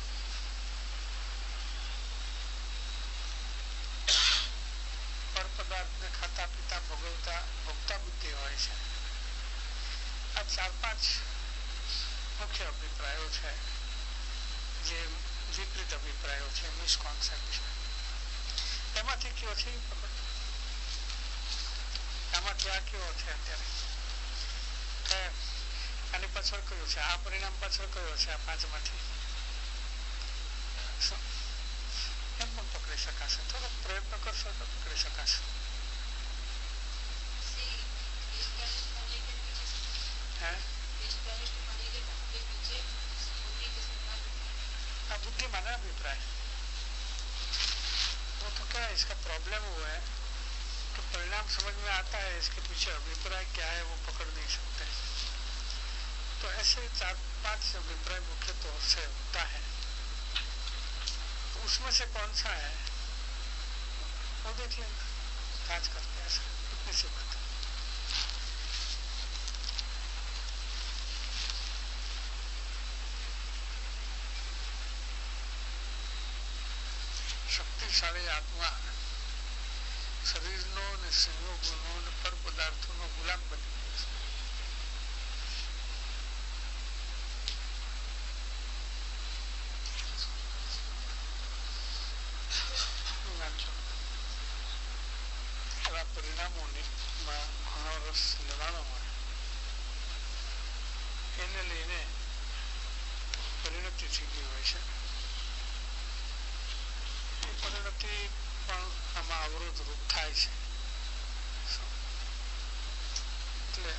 B: પર પદાર્થને ખાતા પીતા ભોગતા બુદ્ધિ હોય છે. આ 4-5 મુખ્ય અભિપ્રાયો છે, જે વિપરીત અભિપ્રાયો છે, મિસકોન્સેપ્ટ છે. એમાંથી કયો છે આમાંથી આ કયો છે અત્યારે, આની પાછળ કયો છે, આ પરિણામ પાછળ કયો છે, આ 5 માંથી એમ પણ પકડી શકાશે. થોડોક પ્રયત્ન કરશો તો પકડી શકાશે. बुद्धि माना अभिप्राय, वो तो क्या है, इसका प्रॉब्लम वो है कि परिणाम समझ में आता है, इसके पीछे अभिप्राय क्या है वो पकड़ नहीं सकते. तो ऐसे 4-5 अभिप्राय मुख्य तौर से होता है. तो उसमें से कौन सा है वो देख लेंगे, जांच करके ऐसा, इतनी सी बात है. શક્તિશાળી આત્મા શરીરનો ને સંયોગોનો ને પર પદાર્થોનો ગુલામ બની ગયો છે. એવા પરિણામોની ઘણો રસ લેવાનો હોય, એને લઈને પરિણતિ થઈ ગઈ હોય છે. પરિણતિ પણ આમાં અવરોધ રૂપ થાય છે. એટલે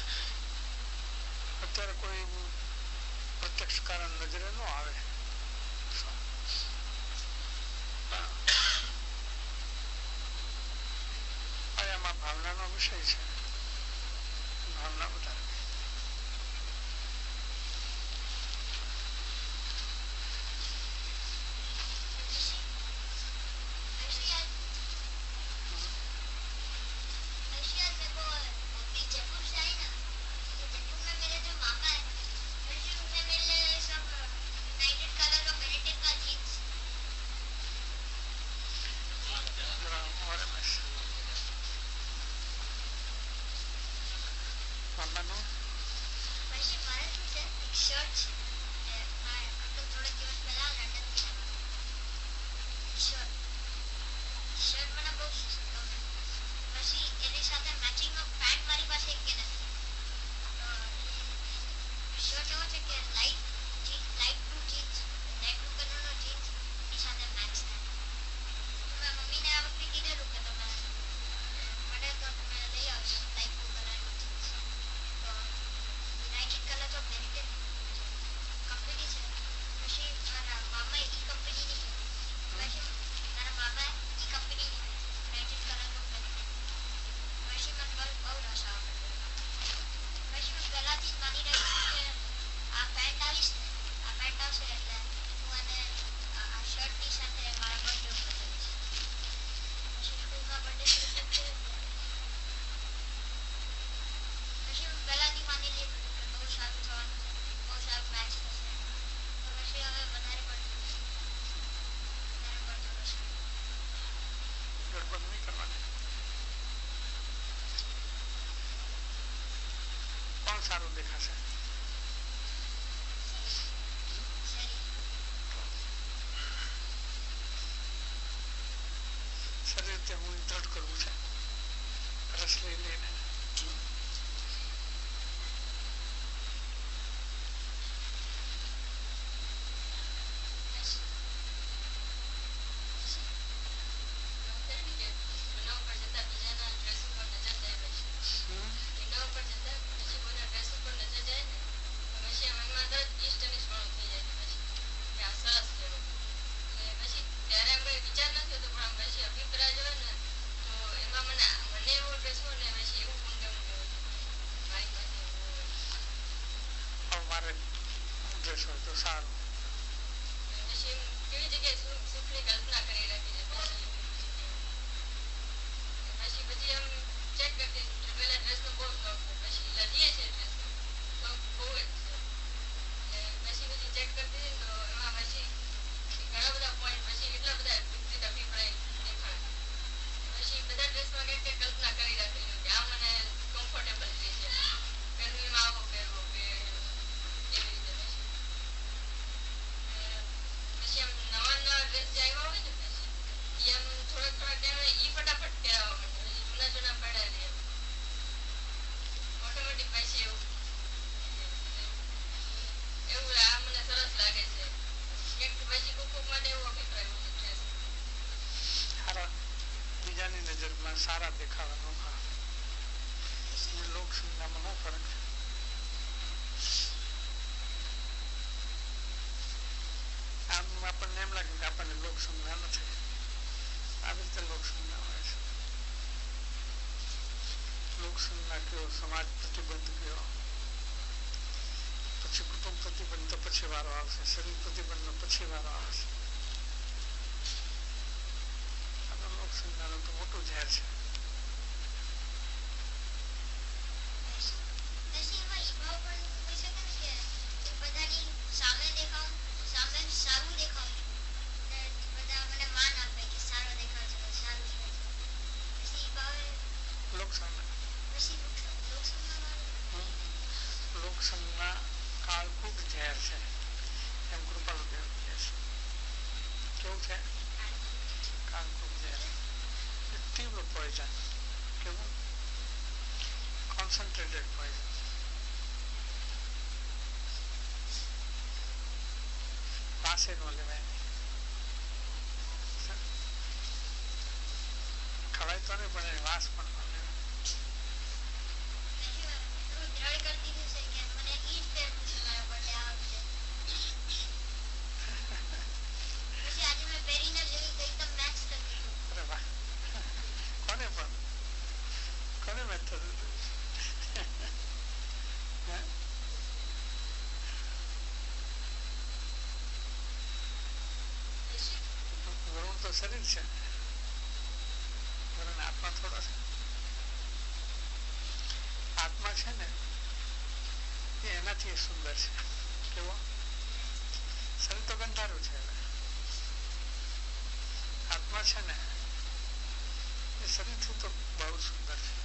B: અત્યારે કોઈ એવું પ્રત્યક્ષ કારણ નજરે ન આવે, આમાં ભાવનાનો વિષય છે, ભાવના વધારે. સારું દેખાશે. શરીર તે હું દ્રઢ કરવું છે, રસ લઈ લઈને સારા દેખાવાનો ભાવ. લોક સંજ્ઞામાં શું ફરક છે? આમ આપણને એમ લાગે કે આપણને લોક સંજ્ઞા નથી, આવી રીતે લોક સંજ્ઞા હોય છે. લોક સંજ્ઞા કયો, સમાજ પ્રતિબંધ કયો, પછી કુટુંબ પ્રતિબંધ તો પછી વારો આવશે, શરીર પ્રતિબંધ નો પછી વારો આવશે. આ લોક સંજ્ઞાનું તો મોટું ઝેર છે. લોકસંગના કાળકૂટ ઝેર છે એમ કૃપાલુદેવ કહે છે. કેવું છે? કાળકૂટ ઝેર, તીવ્ર પોઈઝન. કેવું? Concentrated poison. વાસે ન લેવાય, ખવાય તો નહીં પણ વાસ પણ ન લેવાય. કોને મેં થતું વરુણ તો શરીર છે, વરુણ આત્મા થોડો છે. આત્મા છે ને એ એનાથી સુંદર છે. કેવો? શરીર તો ગંધારું છે, આત્મા છે ને એ શરીરથી તો બહુ સુંદર છે.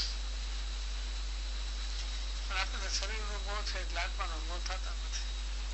B: પણ આપણને શરીરનો મોહ છે એટલે આત્માનો મોહ થતા નથી.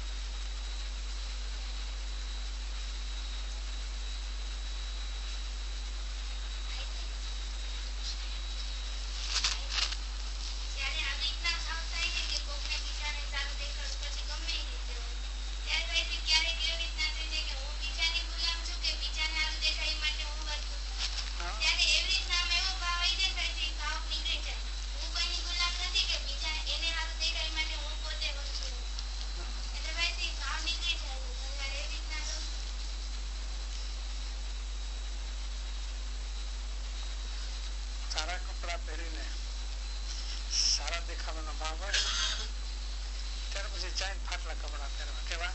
B: સારા કપડા પહેરીને સારા દેખાવાનો ભાવ હોય ત્યારે પછી ચાઇન ફાટલા કપડા પહેરવા. કેવા?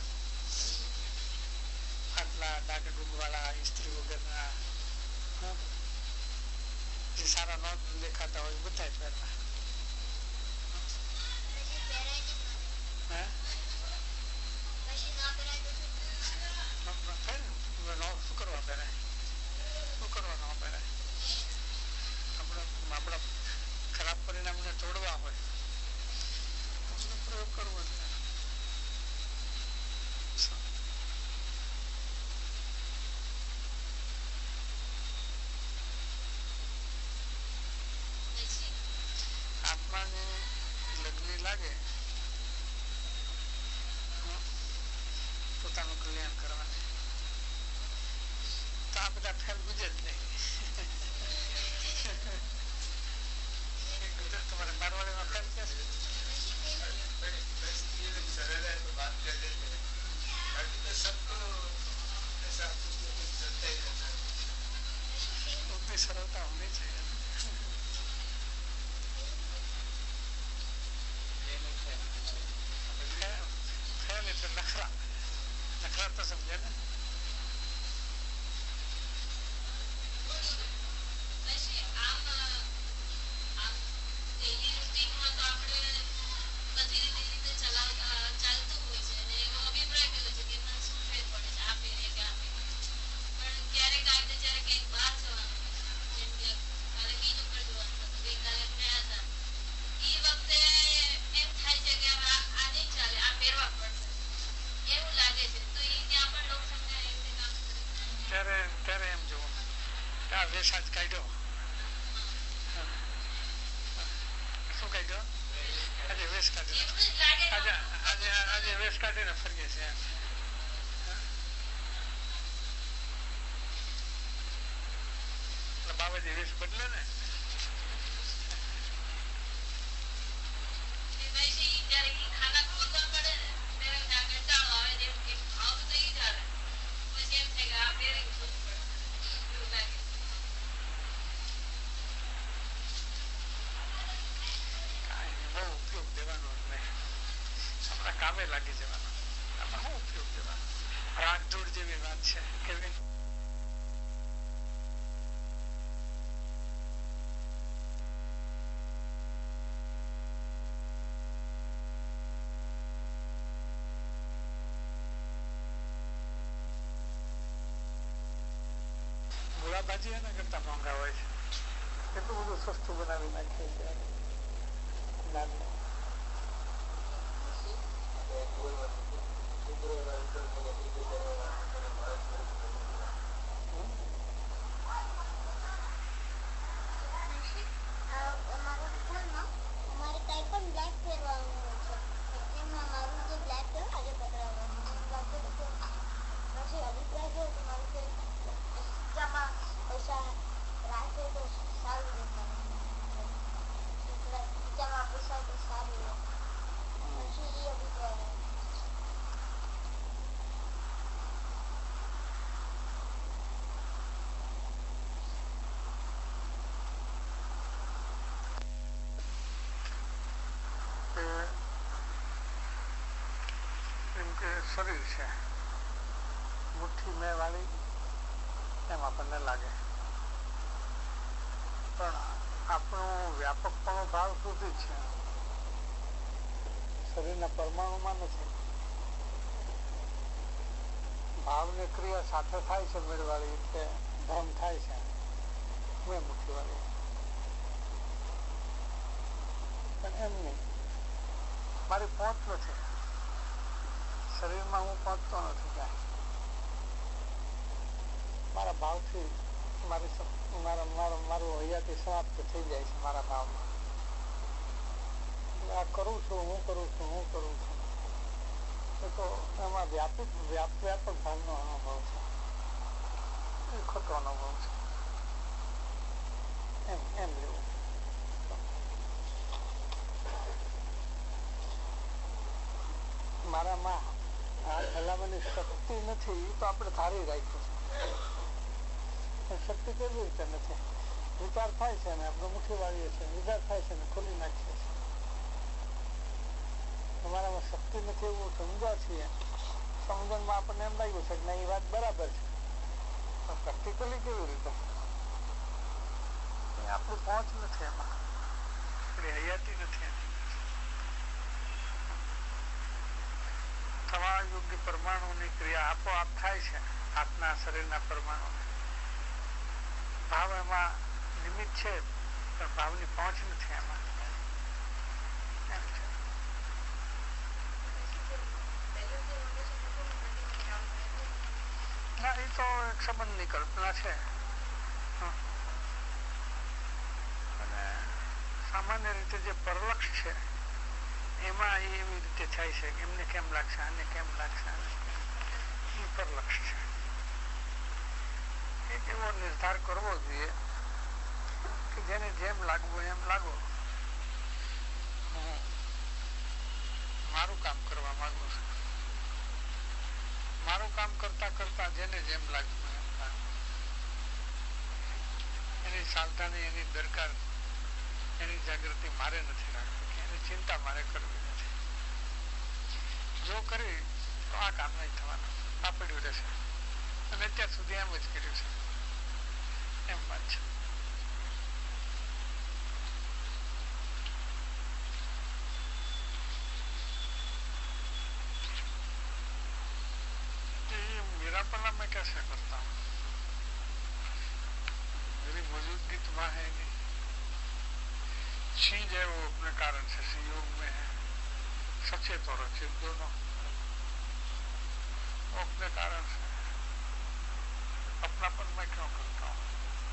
B: ફાટલા, ડાઘ ડૂગવાળા, ઇસ્ત્રી વગરના, જે સારા ન દેખાતા હોય બધા પહેરવા. શું કરવા પહેરાય? શું કરવા ન પહેરાય? આપણા ખરાબ પરિણામને તોડવા હોય તો પ્રયોગ કરવો જ. આત્માને લગ્ન લાગે પોતાનું કલ્યાણ કરવાની તો આ બધા ફેલ ગુજે જ નહીં. तुम्हारे मारवाड़ी में फैल क्या है? बात कर लेते हैं, बाकी तो सबको ऐसा चलता ही रहता है. उतनी सरलता होनी चाहिए. फैल એટલે નખરા, નખરા તો સમજે ને. ત્યારે એમ જોવું આ વેશ આજ કાઢ્યો. શું કાઢ્યો? આજે વેશ કાઢી, આજે વેશ કાઢીને ફરીએ છીએ. બાબાજી વેશ બદલે ને બહુ ઉપયોગ દેવાનો આપણા કામે લાગી જવાનો. આમાં શું ઉપયોગ દેવાનો? રાગધૂળ જેવી વાત છે. કેવી ગુલાબાજી એના કરતા મોંઘા હોય છે. એટલું બધું સસ્તું બનાવી નાખીએ છીએ.
D: અમારે કઈ પણ બ્લેક ફેરવાનું છે. એમાં મારું જે બ્લેક છે આજે પકડાવવાનું પછી અભિપ્રાય છે કે મારું કે સિક્કામાં પૈસા રાખે તો સારું રહેવાનું, સિક્કામાં પૈસા તો સારું રહે. પછી એ અભિપ્રાય
B: શરીર છે મુઠ્ઠી મેં વાળી એમ આપણને લાગે, પણ આપણું વ્યાપકપણો ભાવ સુધી છે, શરીરના પરમાણુમાં નથી. ભાવની ક્રિયા સાથે થાય છે મેળવાળી એટલે ભ્રમ થાય છે મેં મુઠ્ઠી વાળી, પણ એમ નહીં. મારી પહોંચ નથી શરીરમાં, હું પહોંચતો નથી ક્યાંય. મારા ભાવથી મારું હૈયાથી સમાપ્ત થઈ જાય છે મારા ભાવમાં. આ કરું છું હું કરું છું એ તો એમાં વ્યાપક ભાવનો અનુભવ છે, એ ખોટો અનુભવ છે. એમ લેવું. મારામાં હાથ હલાવવાની શક્તિ નથી તો આપણે ધારી રાખ્યું છે. શક્તિ કેવી રીતે નથી? વિચાર થાય છે ને આપણે મુઠ્ઠી વાળીએ છીએ, વિચાર થાય છે ને ખોલી નાખીએ છીએ. અમારામાં શક્તિ નથી એવું સમજ્યા છીએ. સમજણમાં આપણને એમ લાગ્યું છે કે ના એ વાત બરાબર છે, પણ પ્રેક્ટિકલી કેવી રીતે? આપણી પહોંચ નથી એમાં, આપણી હયાતી નથી એની. થવા યોગ્ય પરમાણુની ક્રિયા આપોઆપ થાય છે આપના શરીરના પરમાણુ. ભાવ એમાં નિમિત્ત છે પણ ભાવની પહોંચ નથી એમાં. એમ છે. ના, એ તો એક સંબંધની કલ્પના છે અને સામાન્ય રીતે જે પરલક્ષ છે એમાં એવી રીતે થાય છે કે એમને કેમ લાગશે, આને કેમ લાગશે, એ પરલક્ષ છે. એક એવો નિર્ધાર કરવો જોઈએ કે જેને જેમ લાગવું એમ લાગો. હું મારું કામ કરવા માંગુ છું, મારું કામ કરતા કરતા જેને જેમ લાગવું એમ લાગવું. એની સાવધાની, એની દરકાર, એની જાગૃતિ મારે નથી રાખવી, એની ચિંતા મારે કરવી નથી. જો કરી તો આ કામ નહીં થવાનું, આ પડ્યું રહેશે. અને અત્યાર સુધી એમ જ કર્યું છે, એમ વાત છે. मेरापना मैं कैसे करता हूँ? मेरी मौजूदगी तुम्हां है नहीं. चीज है वो अपने कारण से संयोग में है, सचेत और अचेत दोनों, वो अपने कारण से. अपनापन मैं क्यों करता हूँ?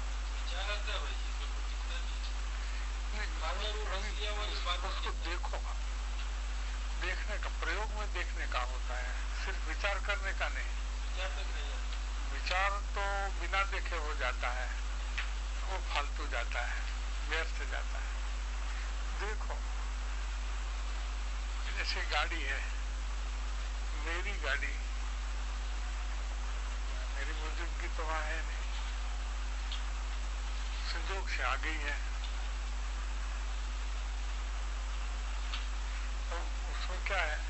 B: उसको देखो, देखने का, प्रयोग में देखने का होता है, सिर्फ विचार करने का नहीं. विचार तो बिना देखे हो जाता है, वो फालतू जाता है, व्यर्थ जाता है। देखो जैसे गाड़ी है, मेरी गाड़ी, मेरी मौजूदगी तो वहां है नहीं, संजोग से आ गई है, तो उसमें क्या है,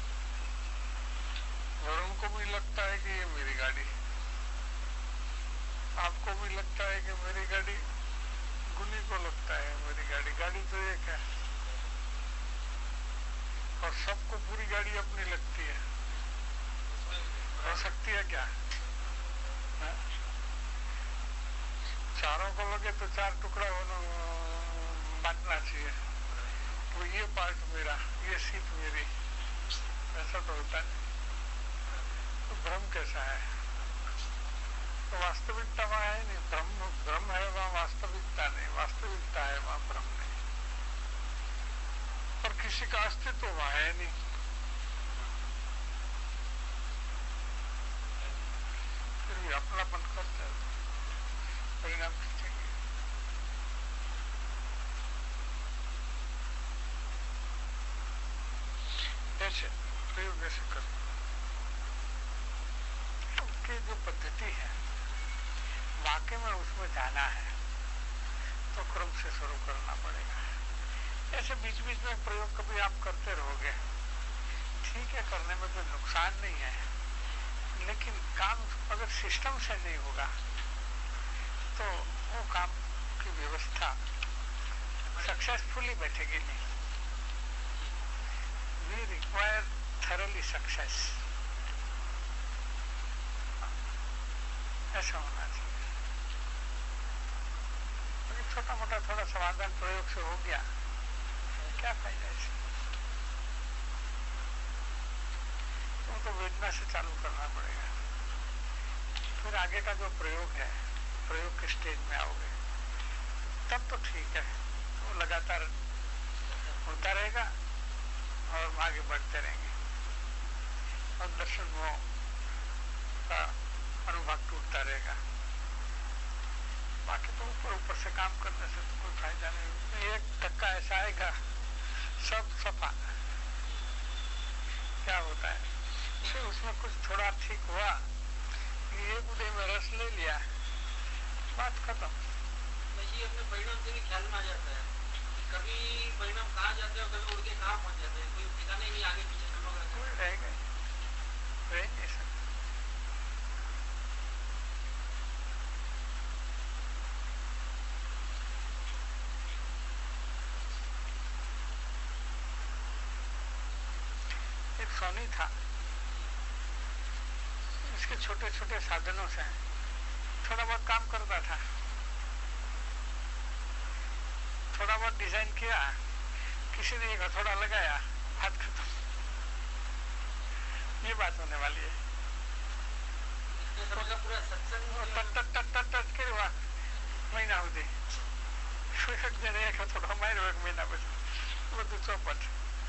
B: वरुण को भी लगता है कि ये मेरी गाड़ी, आपको भी लगता है कि मेरी गाड़ी, गुनी को लगता है मेरी गाड़ी, गाड़ी तो एक है, और सबको पूरी गाड़ी अपनी लगती है। हो सकती है क्या? है? चारों को लगे तो चार टुकड़ा बांटना चाहिए, तो ये पार्ट मेरा, ये सीट मेरी, ऐसा तो होता नहीं। तो भ्रम कैसा है? तो वास्तविकता वहां है नहीं, भ्रम है वहां, वास्तविकता नहीं, वास्तविकता है वहां, भ्रम नहीं। और किसी का अस्तित्व वहां है नहीं। फिर भी अपनापन करते हैं, परिणाम खींचेंगे। ऐसे प्रयोग ऐसे करते, उसकी जो पद्धति है वाकई में उसमें जाना है तो क्रम से शुरू करना पड़ेगा। ऐसे बीच बीच में प्रयोग कभी आप करते रहोगे, ठीक है, करने में कोई नुकसान नहीं है, लेकिन काम अगर सिस्टम से नहीं होगा तो वो काम की व्यवस्था सक्सेसफुली बैठेगी नहीं। वी रिक्वायर थरली सक्सेस, ऐसा होना चाहिए। छोटा मोटा थोड़ा समाधान प्रयोग से हो गया, क्या फायदा इसमें? तो वेदना से चालू करना पड़ेगा। फिर आगे का जो प्रयोग है, प्रयोग के स्टेज में आओगे तब तो ठीक है, वो लगातार होता रहेगा और आगे बढ़ते रहेंगे और दर्शन वो का अनुभव टूटता रहेगा। बाकी तो ऊपर ऊपर से काम करने से तो कोई फायदा नहीं। एक धक्का ऐसा आएगा, सब सफा। क्या होता है, फिर उसमें कुछ थोड़ा ठीक हुआ, एक उदय में रस ले लिया, बात खत्म।
C: वैसे अपने परिणाम से भी ख्याल में आ जाता है, कभी परिणाम कहाँ जाते हैं, कभी उड़ के कहाँ पहुंच जाते हैं, कोई ठिकाना नहीं, आगे पीछे हम लोग
B: रहेगा, रह नहीं सकते। सोनी था, इसके छोटे छोटे साधनों से थोड़ा बहुत काम करता था, थोड़ा बहुत डिजाइन किया, किसी ने एक हथौड़ा लगाया, बात खत्म। ये बात होने वाली है।
C: पूरा सत्संग
B: के महीना होती एक हथौड़ा मार्यो, एक महीना પછી બધું ચોપટ।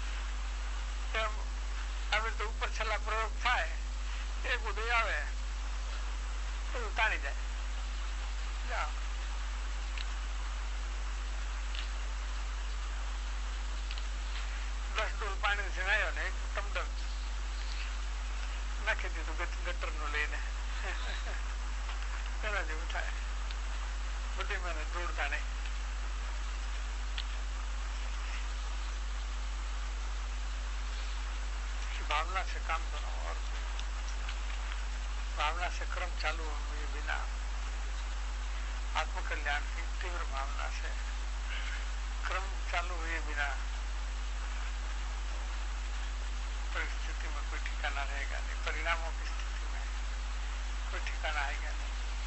B: હવે તો ઉપર છેલ્લા પ્રયોગ થાય, એક ઉદય આવે, બધું તાણી જાય, જાઓ। દસ ડોલ પાણી થી આવ્યો ને એક ટમડક નાખી દીધું ગટર નું લઈને, એના જેવું થાય। બધી મને દોડતા નહીં। भावना से काम करो और भावना से क्रम चालू हुए बिना, आत्मकल्याण की तीव्र भावना से क्रम चालू हुए बिना परिस्थिति में कोई ठिकाना रहेगा नहीं, परिणामों की स्थिति में कोई ठिकाना आएगा नहीं।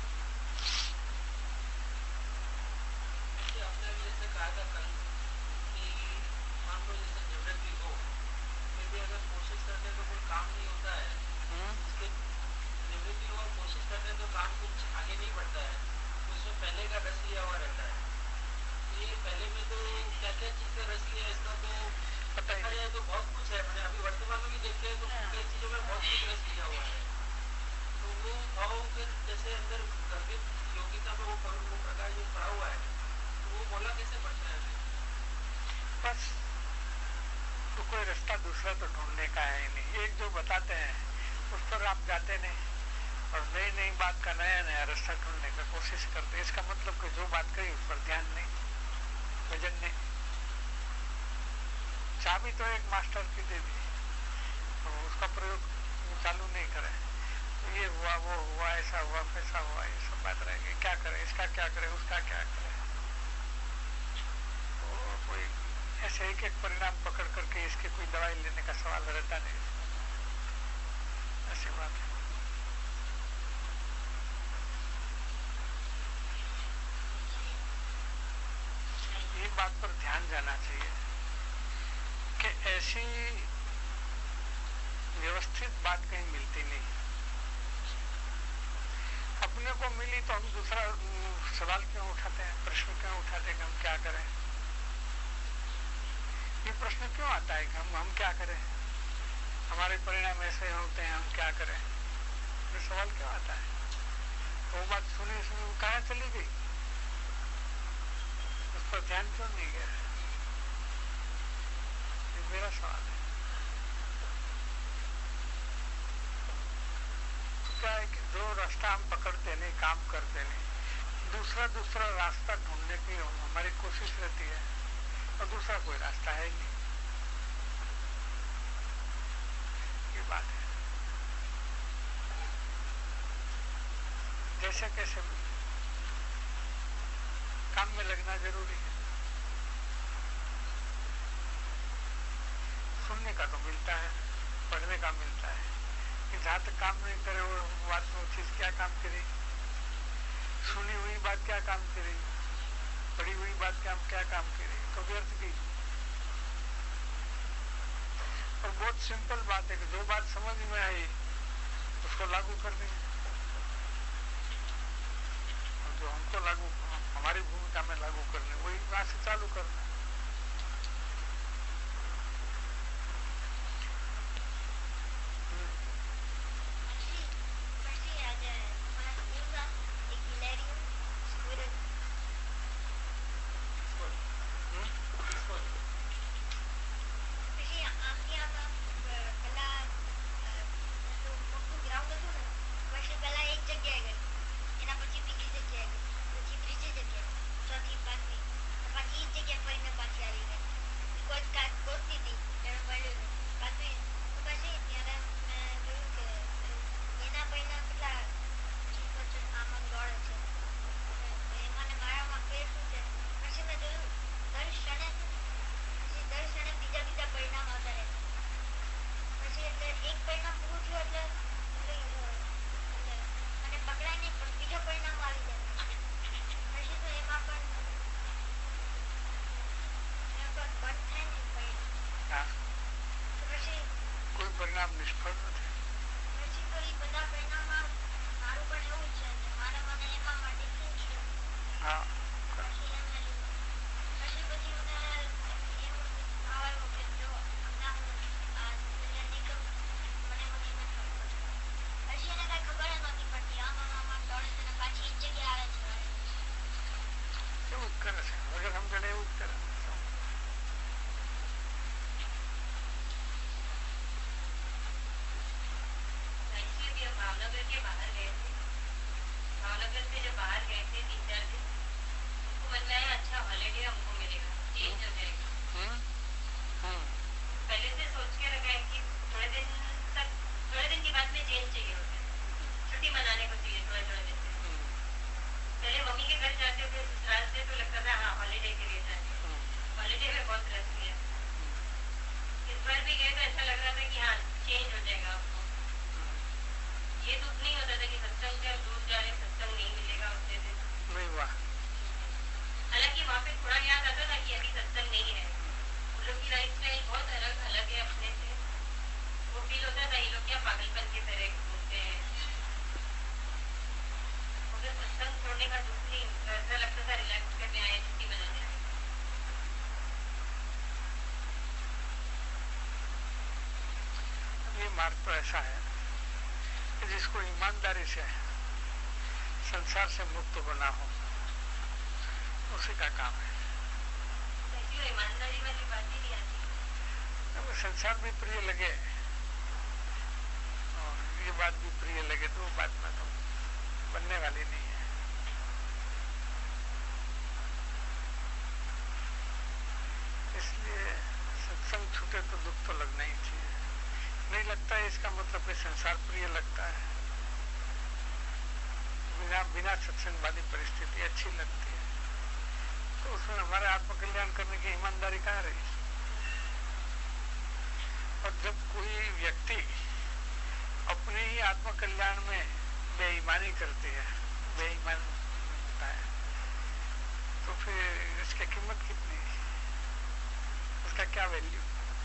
C: आपने जैसे कहा था कल कि मान लो जैसे जरूरत भी हो, फिर भी अगर कोशिश करते तो कोई काम नहीं होता है, उसके निवृत्ति और कोशिश करते तो काम कुछ आगे नहीं बढ़ता है, उसमें पहले का रस लिया हुआ रहता है। ये पहले में तो क्या क्या चीज का रस लिया, इसका तो देखा जाए तो बहुत कुछ है। मैंने अभी वर्तमान में भी देखते हैं तो कई चीजों में बहुत कुछ रस लिया हुआ है, तो वो भाव फिर जैसे अंदर
B: बस तो कोई रास्ता दूसरा तो ढूंढने का है ही नहीं। एक जो बताते हैं उस पर आप जाते नहीं और नई नई बात का नया नया रास्ता ढूंढने का कोशिश करते। इसका मतलब कि जो बात कही उस पर ध्यान नहीं, वजन नहीं। चाबी तो एक मास्टर की दे दी, तो उसका प्रयोग चालू नहीं करे, ये हुआ वो हुआ ऐसा हुआ वैसा हुआ, ये सब बात रहेगी। क्या करे, इसका क्या करे, उसका क्या करे, तो कोई ऐसे एक एक परिणाम पकड़ करके इसके कोई दवाई लेने का सवाल रहता नहीं। ऐसी बात है। ये बात पर ध्यान जाना चाहिए कि ऐसी व्यवस्थित बात कहीं मिलती नहीं। अपने को मिली तो हम दूसरा सवाल क्यों उठाते हैं, प्रश्न क्यों उठाते हैं कि हम क्या करें। ये प्रश्न क्यों आता है कि हम क्या करें, हमारे परिणाम ऐसे होते हैं, हम क्या करें, ये सवाल क्यों आता है। तो वो बात सुनी कहाँ चली गई, उस पर ध्यान क्यों नहीं गया, ये मेरा सवाल है। तो क्या है कि जो रास्ता हम पकड़ते नहीं, काम करते नहीं, दूसरा रास्ता ढूंढने की हमारी कोशिश रहती है और दूसरा कोई रास्ता है नहीं। ये बात है। जैसे कैसे काम में लगना जरूरी है। सुनने का तो मिलता है, पढ़ने का मिलता है, कि जहां तक काम नहीं करे वो बात, वो चीज क्या काम करेगी, सुनी हुई बात क्या काम करेगी, पढ़ी हुई बात क्या काम करेगी, तो व्यर्थ की। और बहुत सिंपल बात है कि जो बात समझ में आई उसको लागू करनी है, और जो हमको लागू, हमारी भूमिका में लागू करनी, वही वहां से चालू करना। मार्ग तो ऐसा है कि जिसको ईमानदारी से संसार से मुक्त बना हो, उसी का काम है। संसार भी प्रिय लगे और ये बात भी प्रिय लगे तो बात में तो बनने वाली नहीं है। इसलिए सत्संग छूटे तो दुख तो लगना ही चाहिए। नहीं लगता है इसका मतलब कि संसार प्रिय लगता है। बिना सत्संग वाली परिस्थिति अच्छी लगती है तो उसमें हमारे आत्मकल्याण करने की ईमानदारी कहाँ रही। और जब कोई व्यक्ति अपने ही आत्मकल्याण में बेईमानी करती है, बेईमान होता है, तो फिर इसकी कीमत कितनी है, उसका क्या वैल्यू।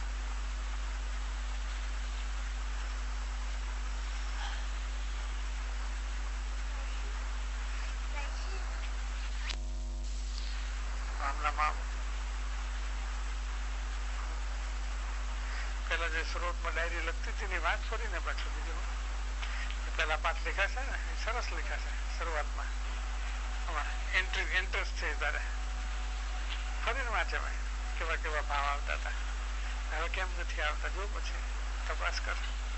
B: पहला जो स्रोत में डायरी लगती थी नहीं बात छोड़ी ने पाछो बीजो पहला पाठ लिखा है ने सरस लिखा है शुरुआत में इंटरेस्ट थे तारे फरी वाँचे भाई केवा केवा भाव आता था हवे केम नहीं आता जो पछी तपास कर।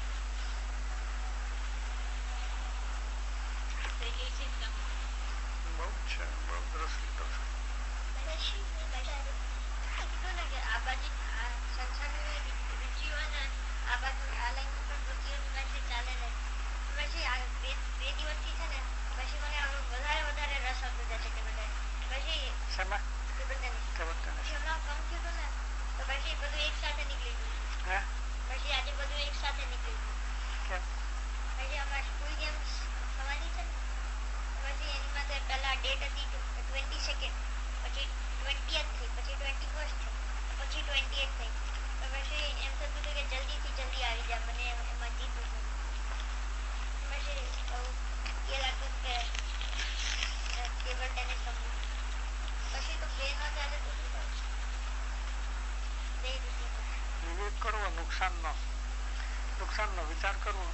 B: बहुत अच्छा बहुत रस लीधो नुकसान नो विचार करवो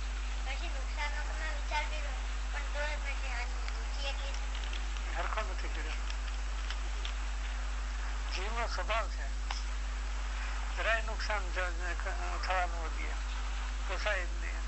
B: हरखो नहीं कर्यो। जीव नो स्वभाव है જરાય नुकसान થવાનું વધીએ પોસાય જ નહીં।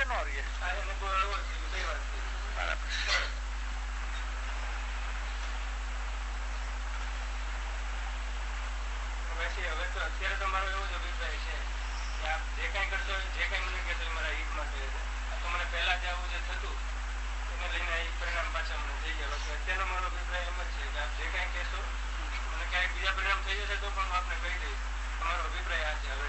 B: કે નો રહીએ? બરાબર.
C: હવે તો અત્યારે તો મારો એવો જ અભિપ્રાય છે કે આપ જે કઈ કરશો, જે કઈ મને કહેશો મારા હિત માટે તો મને પહેલા જે આવું જે થતું એને લઈને એક પરિણામ પાછા મને થઈ ગયા. બાકી અત્યારનો મારો અભિપ્રાય એમ જ છે કે આપ જે કઈ કહેશો મને ક્યાંક બીજા પરિણામ થઈ જશે તો પણ હું આપને કહી દઈશ. તમારો અભિપ્રાય આ છે હવે.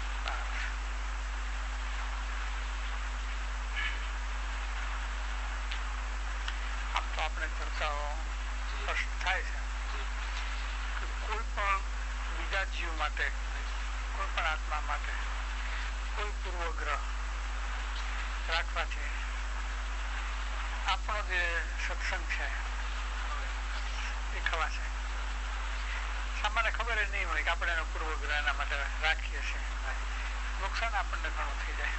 B: આમ તો આપણે ચર્ચાઓ સ્પષ્ટ થાય છે કે કોઈ પણ બીજા જીવ માટે, કોઈ પણ આત્મા માટે કોઈ પૂર્વગ્રહ રાખવાથી આપણો જે સત્સંગ છે એ ખવાશે. સામાન્ય ખબર જ નહીં હોય કે આપણે એનો પૂર્વગ્રહ એના માટે રાખીએ છીએ. નુકસાન આપણને ઘણું થઈ જાય.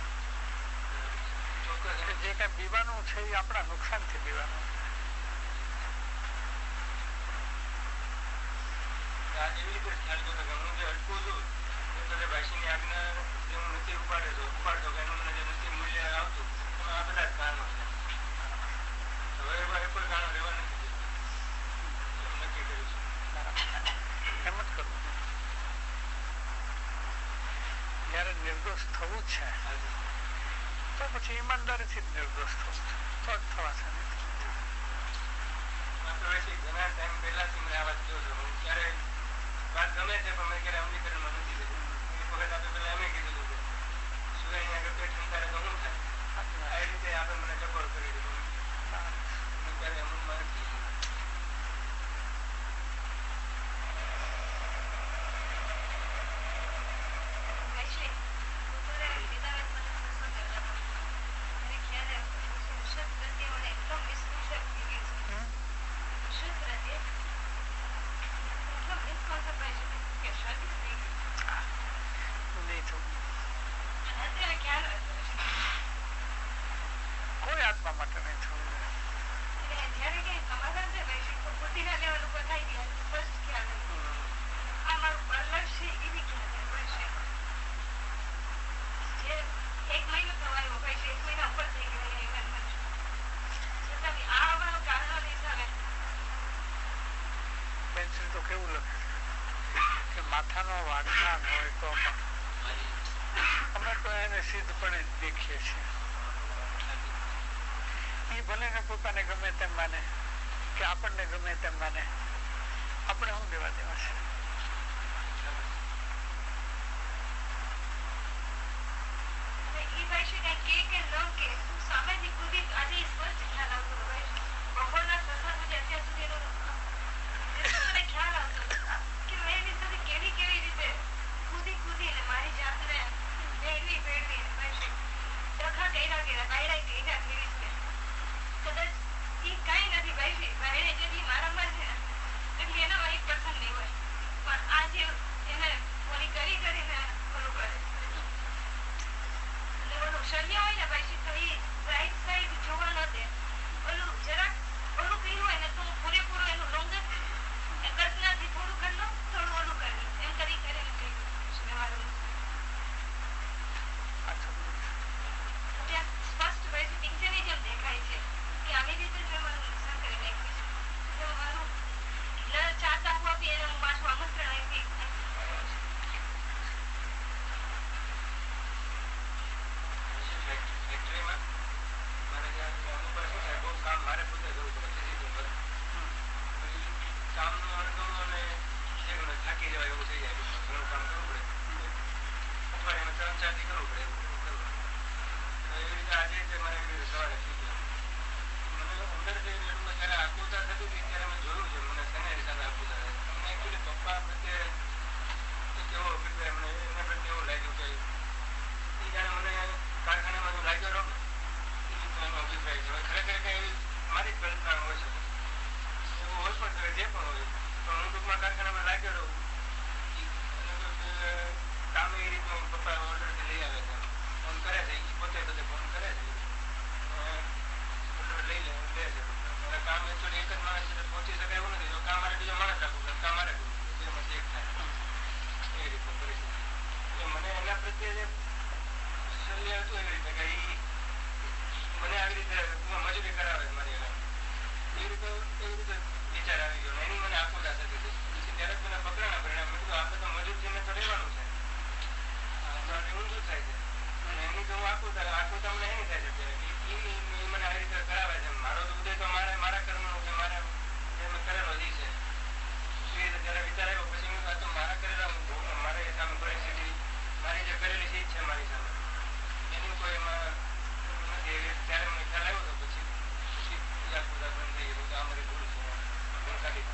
B: જે કઈ બીવાનું છે એ આપણા નુકસાનથી બીવાનું.
C: એવી રીતે ખ્યાલ કરતો કે હું જે અટકું છું એટલે ભાષીની આજ્ઞા જે હું નથી ઉપાડતો કે એનું મને જે નથી મૂલ્ય આવતું એમાં આ બધા જ કારણો છે. હવે એવા કોઈ કારણો રહેવા નથી નક્કી કર્યું છે.
B: એમ જ કરવું. જયારે નિર્દોષ થવું છે તો પછી ઈમાનદારીથી જ નિર્દોષ થવું છે તો જ થવાશે.
C: ઘણા ટાઈમ પહેલાથી મને આ વાત કહ્યો છું. હું ક્યારે વાત ગમે છે પણ મેં ક્યારે અમલીકરણમાં નથી લીધું. એક વખત આપણે પેલા એમ કીધું હતું કે શું અહીંયા આગળ પેટ નીકાળે તો શું થાય, આ રીતે આપણે મને ટકોર કરી દીધું. ક્યારે અમલમાં નથી.
B: કોઈ આત્મા માટે નહીં થવું. પેન્સિલ તો કેવું લખે કે માથાનો વાગનાર હોય તો અમે તો એને સિદ્ધપણે દેખીએ છીએ. એ ભલે ને પોતાને ગમે તેમ માને કે આપણને ગમે તેમ માને, આપણે શું દેવા દેવા છે?
C: મને આવી રીતે મજૂરી કરાવે મારી એવી રીતે વિચાર આવી ગયો એની મને આકુલતા થતી હતી. પછી ત્યારે મને પકડાના પરિણામ મેં કીધું આપણે તો મજૂર થઈને તો રહેવાનું છે, ઊંધું થાય છે. અને એની તો હું આકુલતા મને એની થાય છે કે એ મને આવી રીતે કરાવે છે. મારો તો ઉદય તો મારા કર્મનો કે મારા જે મેં કરેલો જ છે એ રીતે જયારે વિચાર આવ્યો પછી હું તો મારા કરેલા મારે સામે પરિસ્થિતિ મારી જે કરેલી છે છે મારી સામે એની કોઈ એમાં નથી. ત્યારે મને ખ્યાલ આવ્યો તો પછી આકુલતા બંધ થઈ ગયું કે આ મારી ભૂલ છે, કાઢી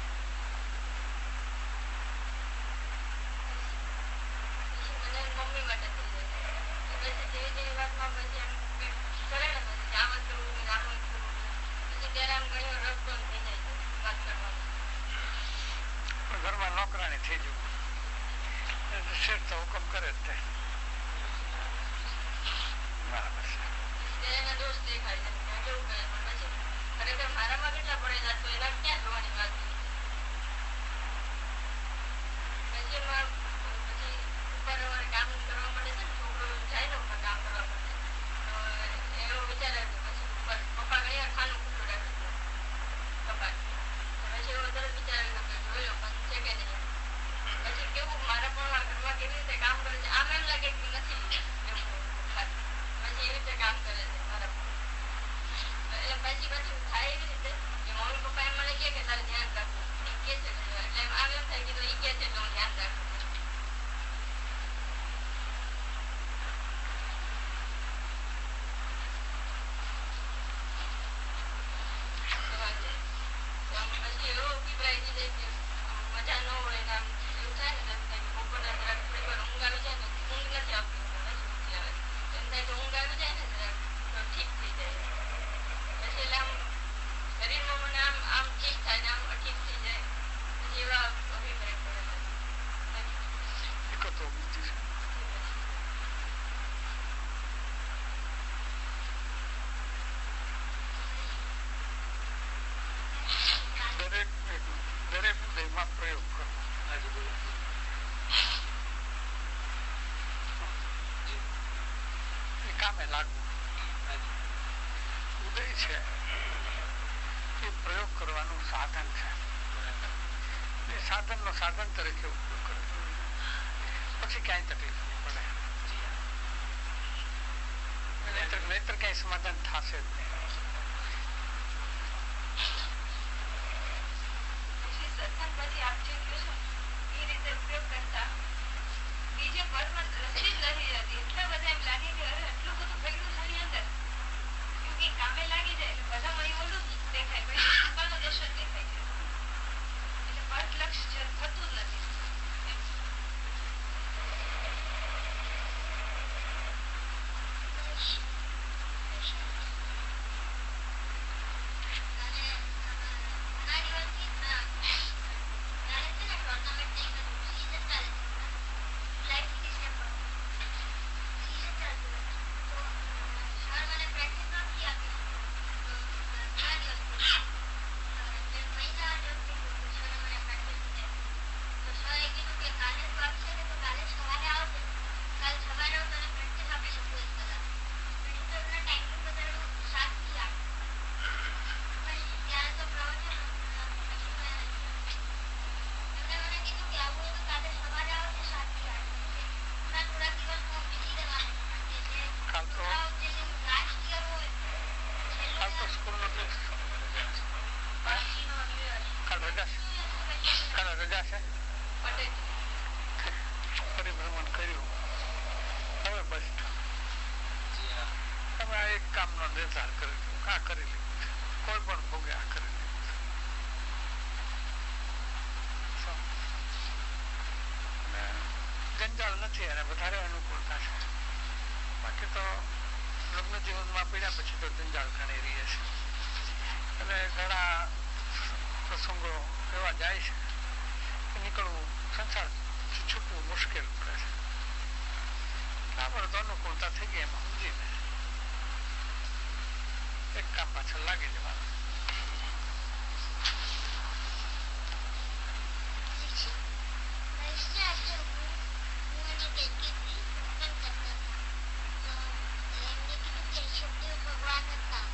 E: મમ્મી માટે થઈ જાય પછી જેવી જેવી વાતમાં પછી એમ કરે ને પછી આમ જ કરવું આમ જ કરવું પછી ત્યારે આમ ઘણી વાર રસ્તો થઈ જાય છે વાત કરવાનો.
B: ઘરમાં નોકરાણી થઈ જવું શેઠ તો હુકમ કરે જ તે બરાબર છે.
E: ત્યારે એના દોષ દેખાય છે કેવું કરે પણ પછી ખરેખર મારામાં કેટલા પડેલા તો એના ક્યાં જોવાની વાત છે. પછી કામ કરવા માટે છે ને છોકરો જાય ને કામ કરવા માટે તો એવો વિચાર આવ્યો પછી પપ્પા ઘણી વાર ખાનું ખુલ્લું રાખ્યું પપ્પા પછી એવો તરત વિચાર આવ્યો કે જોઈ લો પણ છે કે નહીં. પછી કેવું મારા પણ ઘરમાં કેવી રીતે કામ કરે છે આમ એમ લાગે કે નથી પછી એવી રીતે કામ કરે છે મારા એટલે પછી થાય એવી રીતે કે મમ્મી પપ્પા એમ મને કે તારે ધ્યાન રાખવું એ કે છે એટલે આમ એમ થાય કે એ કે છે એટલે હું ધ્યાન રાખું. પછી એવો અભિપ્રાય છે કે મજા ન હોય ને આમ એવું થાય ને બપોરના જરાક થોડી વાર ઊંઘ આવી જાય ને ઊંઘ નથી આવતી એમ થાય કે ઊંઘ આવી જાય ને જરાક તો ઠીક થઈ જાય. પછી એટલે આમ શરીરમાં મને આમ આમ ઠીક થાય ને આમ ઠીક થઈ જાય પછી એવા અભિપ્રાય પડે.
B: દરેક ઉદયમાં પ્રયોગ કરો. એ કામે લાગવું. ઉદય છે એ પ્રયોગ કરવાનું સાધન છે. એ સાધનનો સાધન તરીકે ઉપયોગ કરે પછી ક્યાંય તકલીફ પડે નહીતર ક્યાંય સમાધાન થશે જ નહીં.
E: સત્સંગ પછી આપ જે કહો છો એ રીતે ઉપયોગ કરતા બીજે પદમાં દ્રષ્ટિ જ નથી રહેતી. એટલા બધા એમ લાગે કે અરે એટલું બધું પડ્યું છે એની અંદર કેમ કામે લાગી જાય એટલે બધામાં એ ઓલું જ દેખાય પણ કૃપાનો દોષ જ દેખાય છે એટલે પદ લક્ષ્ય થતું જ નથી.
B: રજા છે પરિભ્રમણ કર્યું હવે બસ તમે આ એક કામનો નિર્ધાર કરી આ કરી લીધું છે કોઈ પણ ભોગે આ કરી લીધું છે જંજાળ નથી અને વધારે અનુકૂળતા છે. બાકી તો લગ્ન જીવનમાં પીડ્યા પછી તો જંજાળ ઘણી રહી છે અને ઘણા પ્રસંગો એવા જાય છે કે નીકળવું સંસાર છૂટવું મુશ્કેલ પડે છે. આપણે તો અનુકૂળતા થઈ ગઈ એમાં સમજીને એક કામ પાછળ લાગી જવાનું.
D: ભગવાન હતા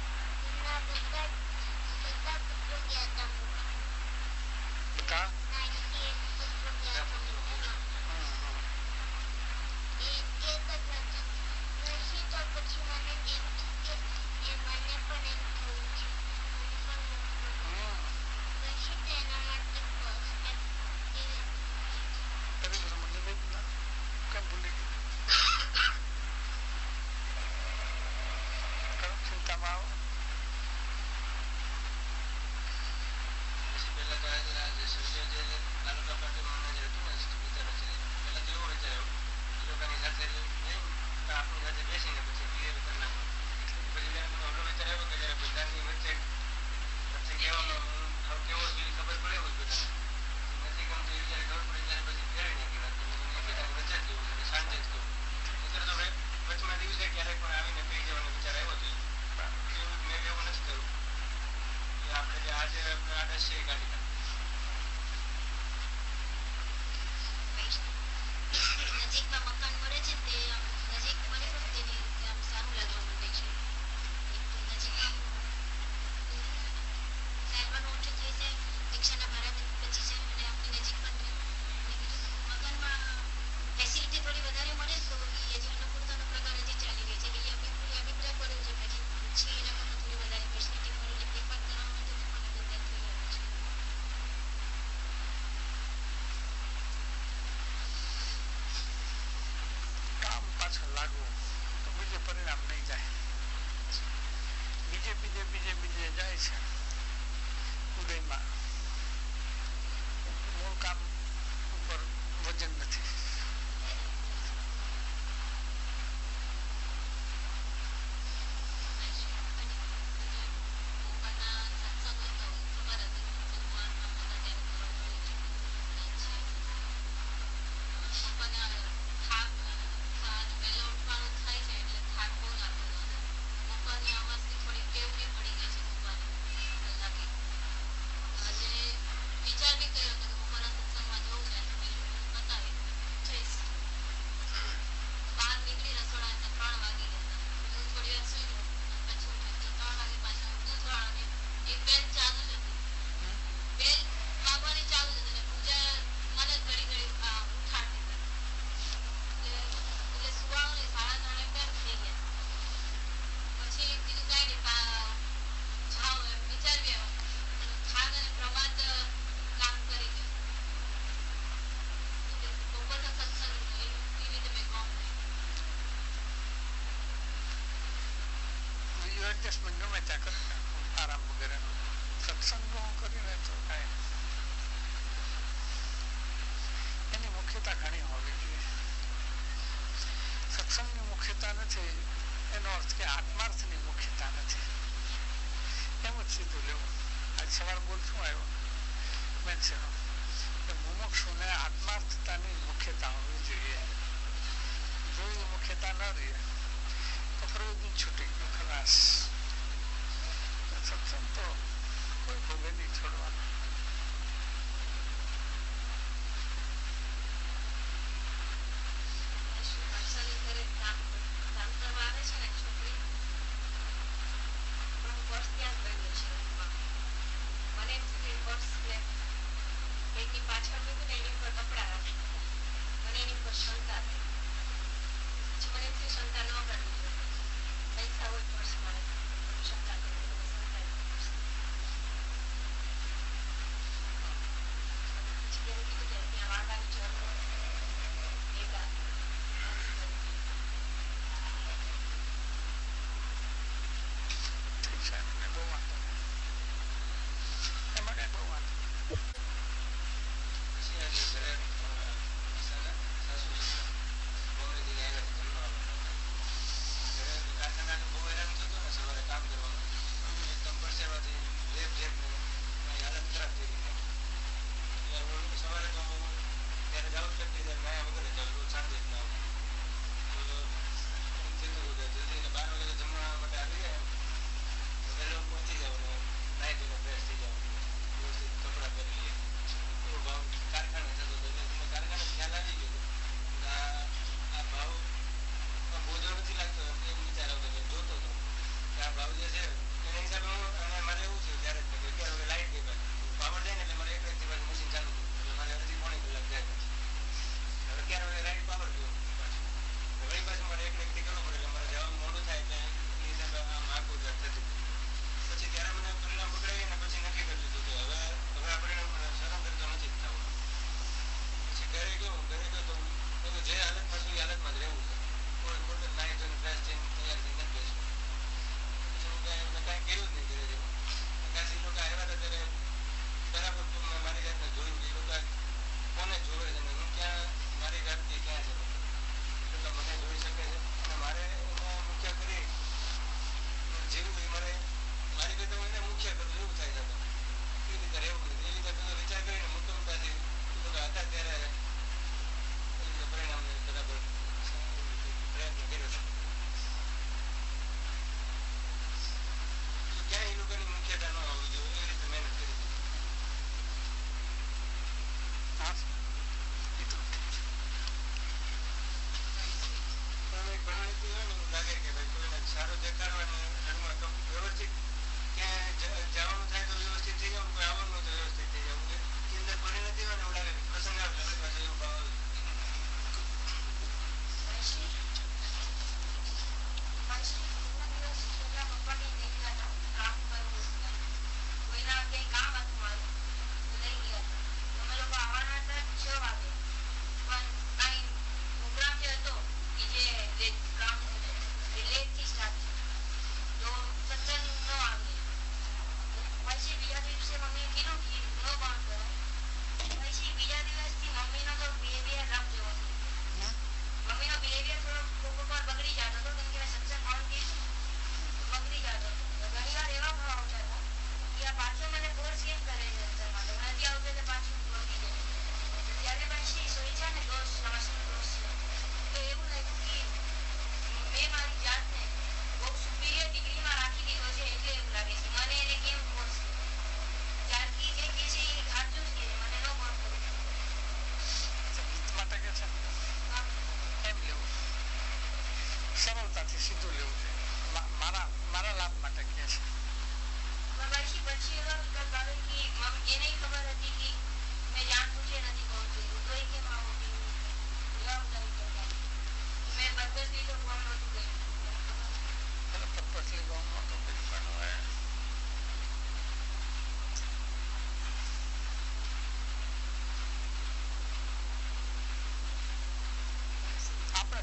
B: પરિણામ નહીં જાય. બીજે જાય છે ઉદયમાં, મૂળ કામ ઉપર વજન નથી. એડજસ્ટમેન્ટ ગમે ત્યાં કરીને આરામ વગેરે સત્સંગો કરીને તો કાંઈ એની મુખ્યતા ઘણી હોવી જોઈએ. સત્સંગની મુખ્યતા નથી એનો અર્થ કે આત્માર્થની મુખ્યતા નથી, એમ જ સીધું લેવું. આજ સવારે બોલ શું આવ્યો મેં છે કે મુમુક્ષુને આત્માર્થતાની મુખ્યતા હોવી જોઈએ. જો એ મુખ્યતા ન રહે તો પ્રયોજન છૂટી ગયું, ખલાસ. સત્સંગ તો કોઈ ભોગે નહીં છોડવાનો.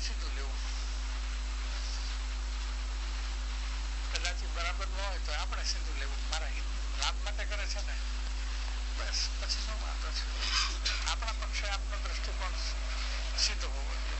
B: સીધું લેવું. કદાચ બરાબર ન હોય તો આપણે સીધું લેવું. મારા લાભ માટે કરે છે ને, બસ પછી શું વાંધો છે. આપણા પક્ષે આપનો દ્રષ્ટિકોણ સીધો હોવો જોઈએ.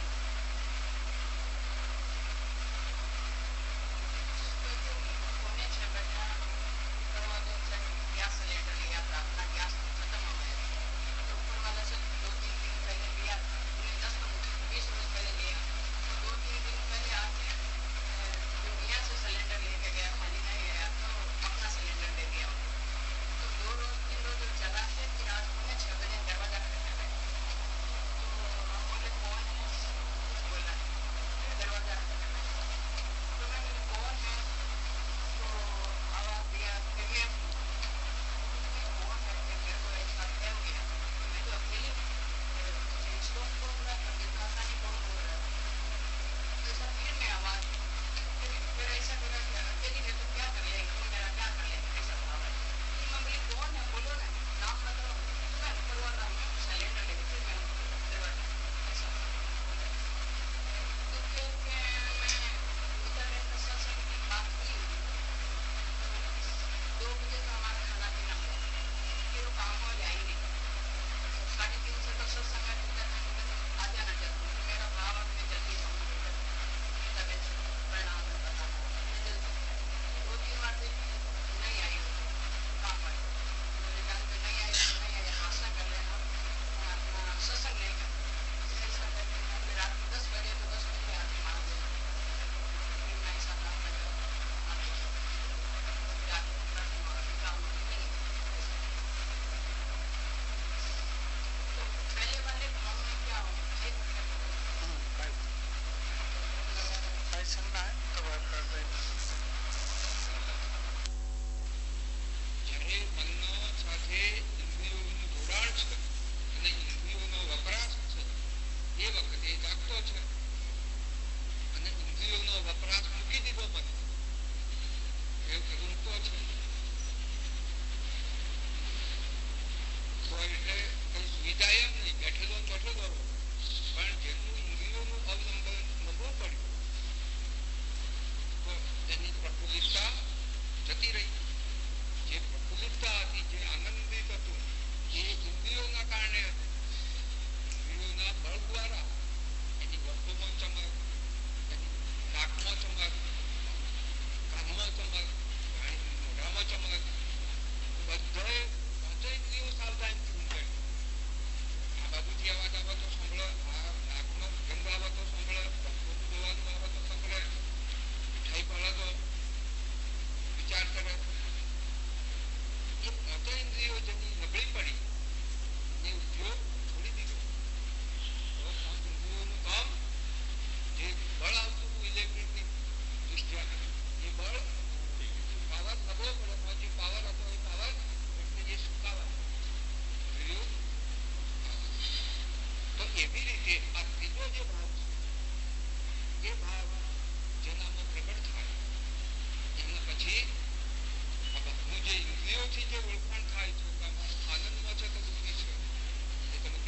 G: જે ઇન્દ્રિયોથી જે ઓળખાણ થાય છે કે આનંદમાં છે કે દુઃખી છે એ તમે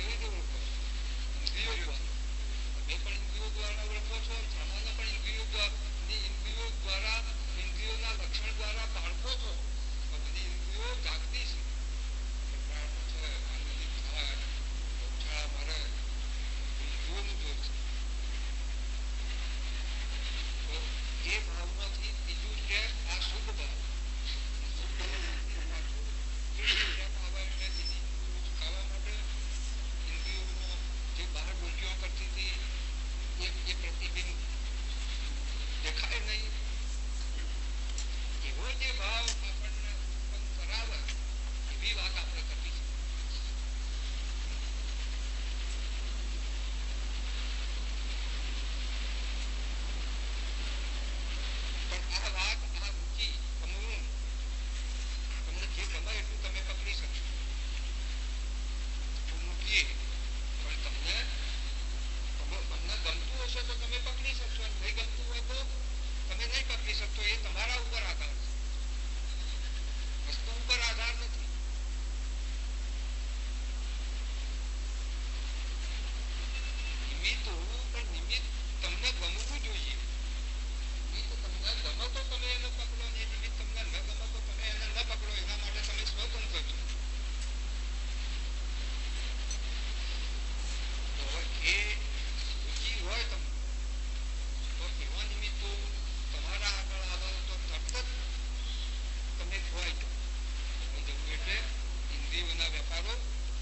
G: ખોવાઈ જવું એટલે ઇન્દ્રિયોના વેપારો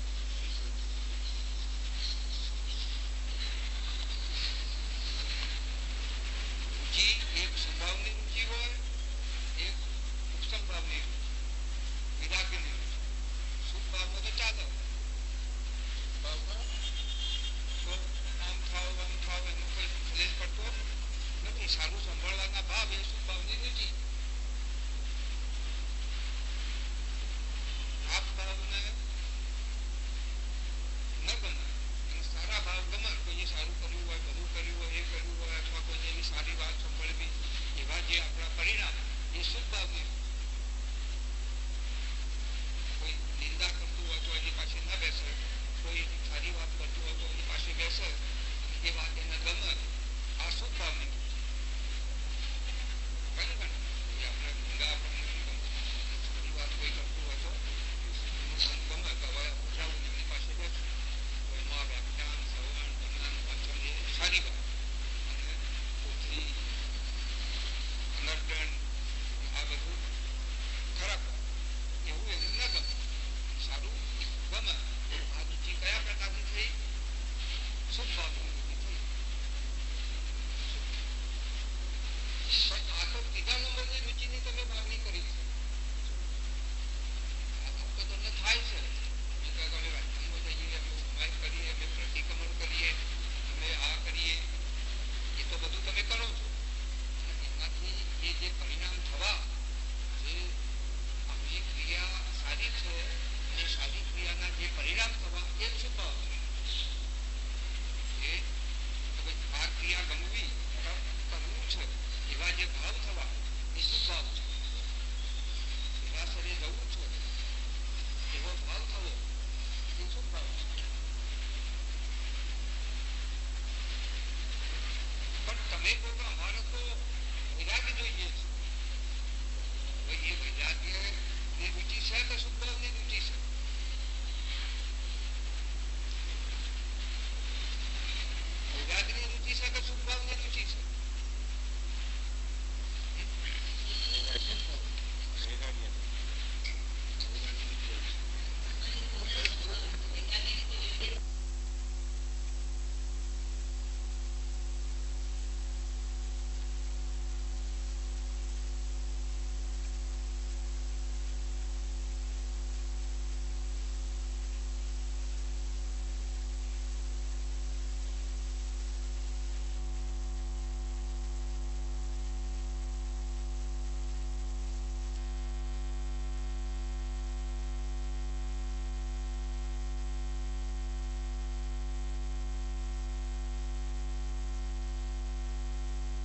G: રુચિ એક સ્વભાવની રુચિ હોય, એક ઉપસમ ભાવની વિરાગની સુખ ભાવમાં તો ચાલે તો આમ થાવ એનો કોઈ ખલેલ પડતો નથી. સારું સંભાળવાના ભાવ એ સુખ ભાવની રુચિ. આ ભાવને ન ગમે અને સારા ભાવ ગમે, કોઈએ સારું કર્યું હોય, બધું કર્યું હોય, એ કર્યું હોય, અથવા કોઈને એવી સારી વાત સંભળવી, એવા જે આપણા પરિણામ એ શુભ ભાવની. કોઈ નિંદા કરતું હોય તો એની પાસે ન બેસે, કોઈ સારી વાત કરતું હોય તો એની પાસે બેસે, એ વાત એને ગમે, આ શુભ ભાવની. આપણે નિંદા આપણને નથી ગમતી, સારી વાત કોઈ કરતું હોય તો એનું મન ગમે કે હવે ઉઠાવું એની પાસે બેસે, તો એમાં વ્યાખ્યાન, શ્રવણ, જ્ઞાન, વાંચન એ સારી વાત. અને પોથી, અનર્ગણ આ બધું ખરાબ વાત, એવું એને ન ગમે. સારું ગમે. આ રુચિ કયા પ્રકારની થઈ? શુભ ભાવની રુચિ થઈ. પણ આ તો ત્રીજા નંબરની રુચિની તમે માગણી કરી છે. આ તો તમને થાય છે, તમે વ્યાખ્યાનમાં જઈએ, અમે ઉપાય કરીએ, અમે પ્રતિક્રમણ કરીએ, અમે આ કરીએ, એ તો બધું તમે કરો છો. એનાથી એ જે પરિણામ થવા, જે આપણી ક્રિયા સારી છે અને સારી ક્રિયાના જે પરિણામ થવા, એ જ શુભ ભાવ છે. આ ક્રિયા ગમવી, કરવું છે, એવા જે ભાવ થવા એ શુભ ભાવ છે. એવા સ્થળે જવું છે, એવો ભાવ થવો એ શુભ ભાવ છે. પણ તમે કહો કે અમારે તો વૈરાગ્ય જોઈએ છે. હવે એ વૈરાગ્ય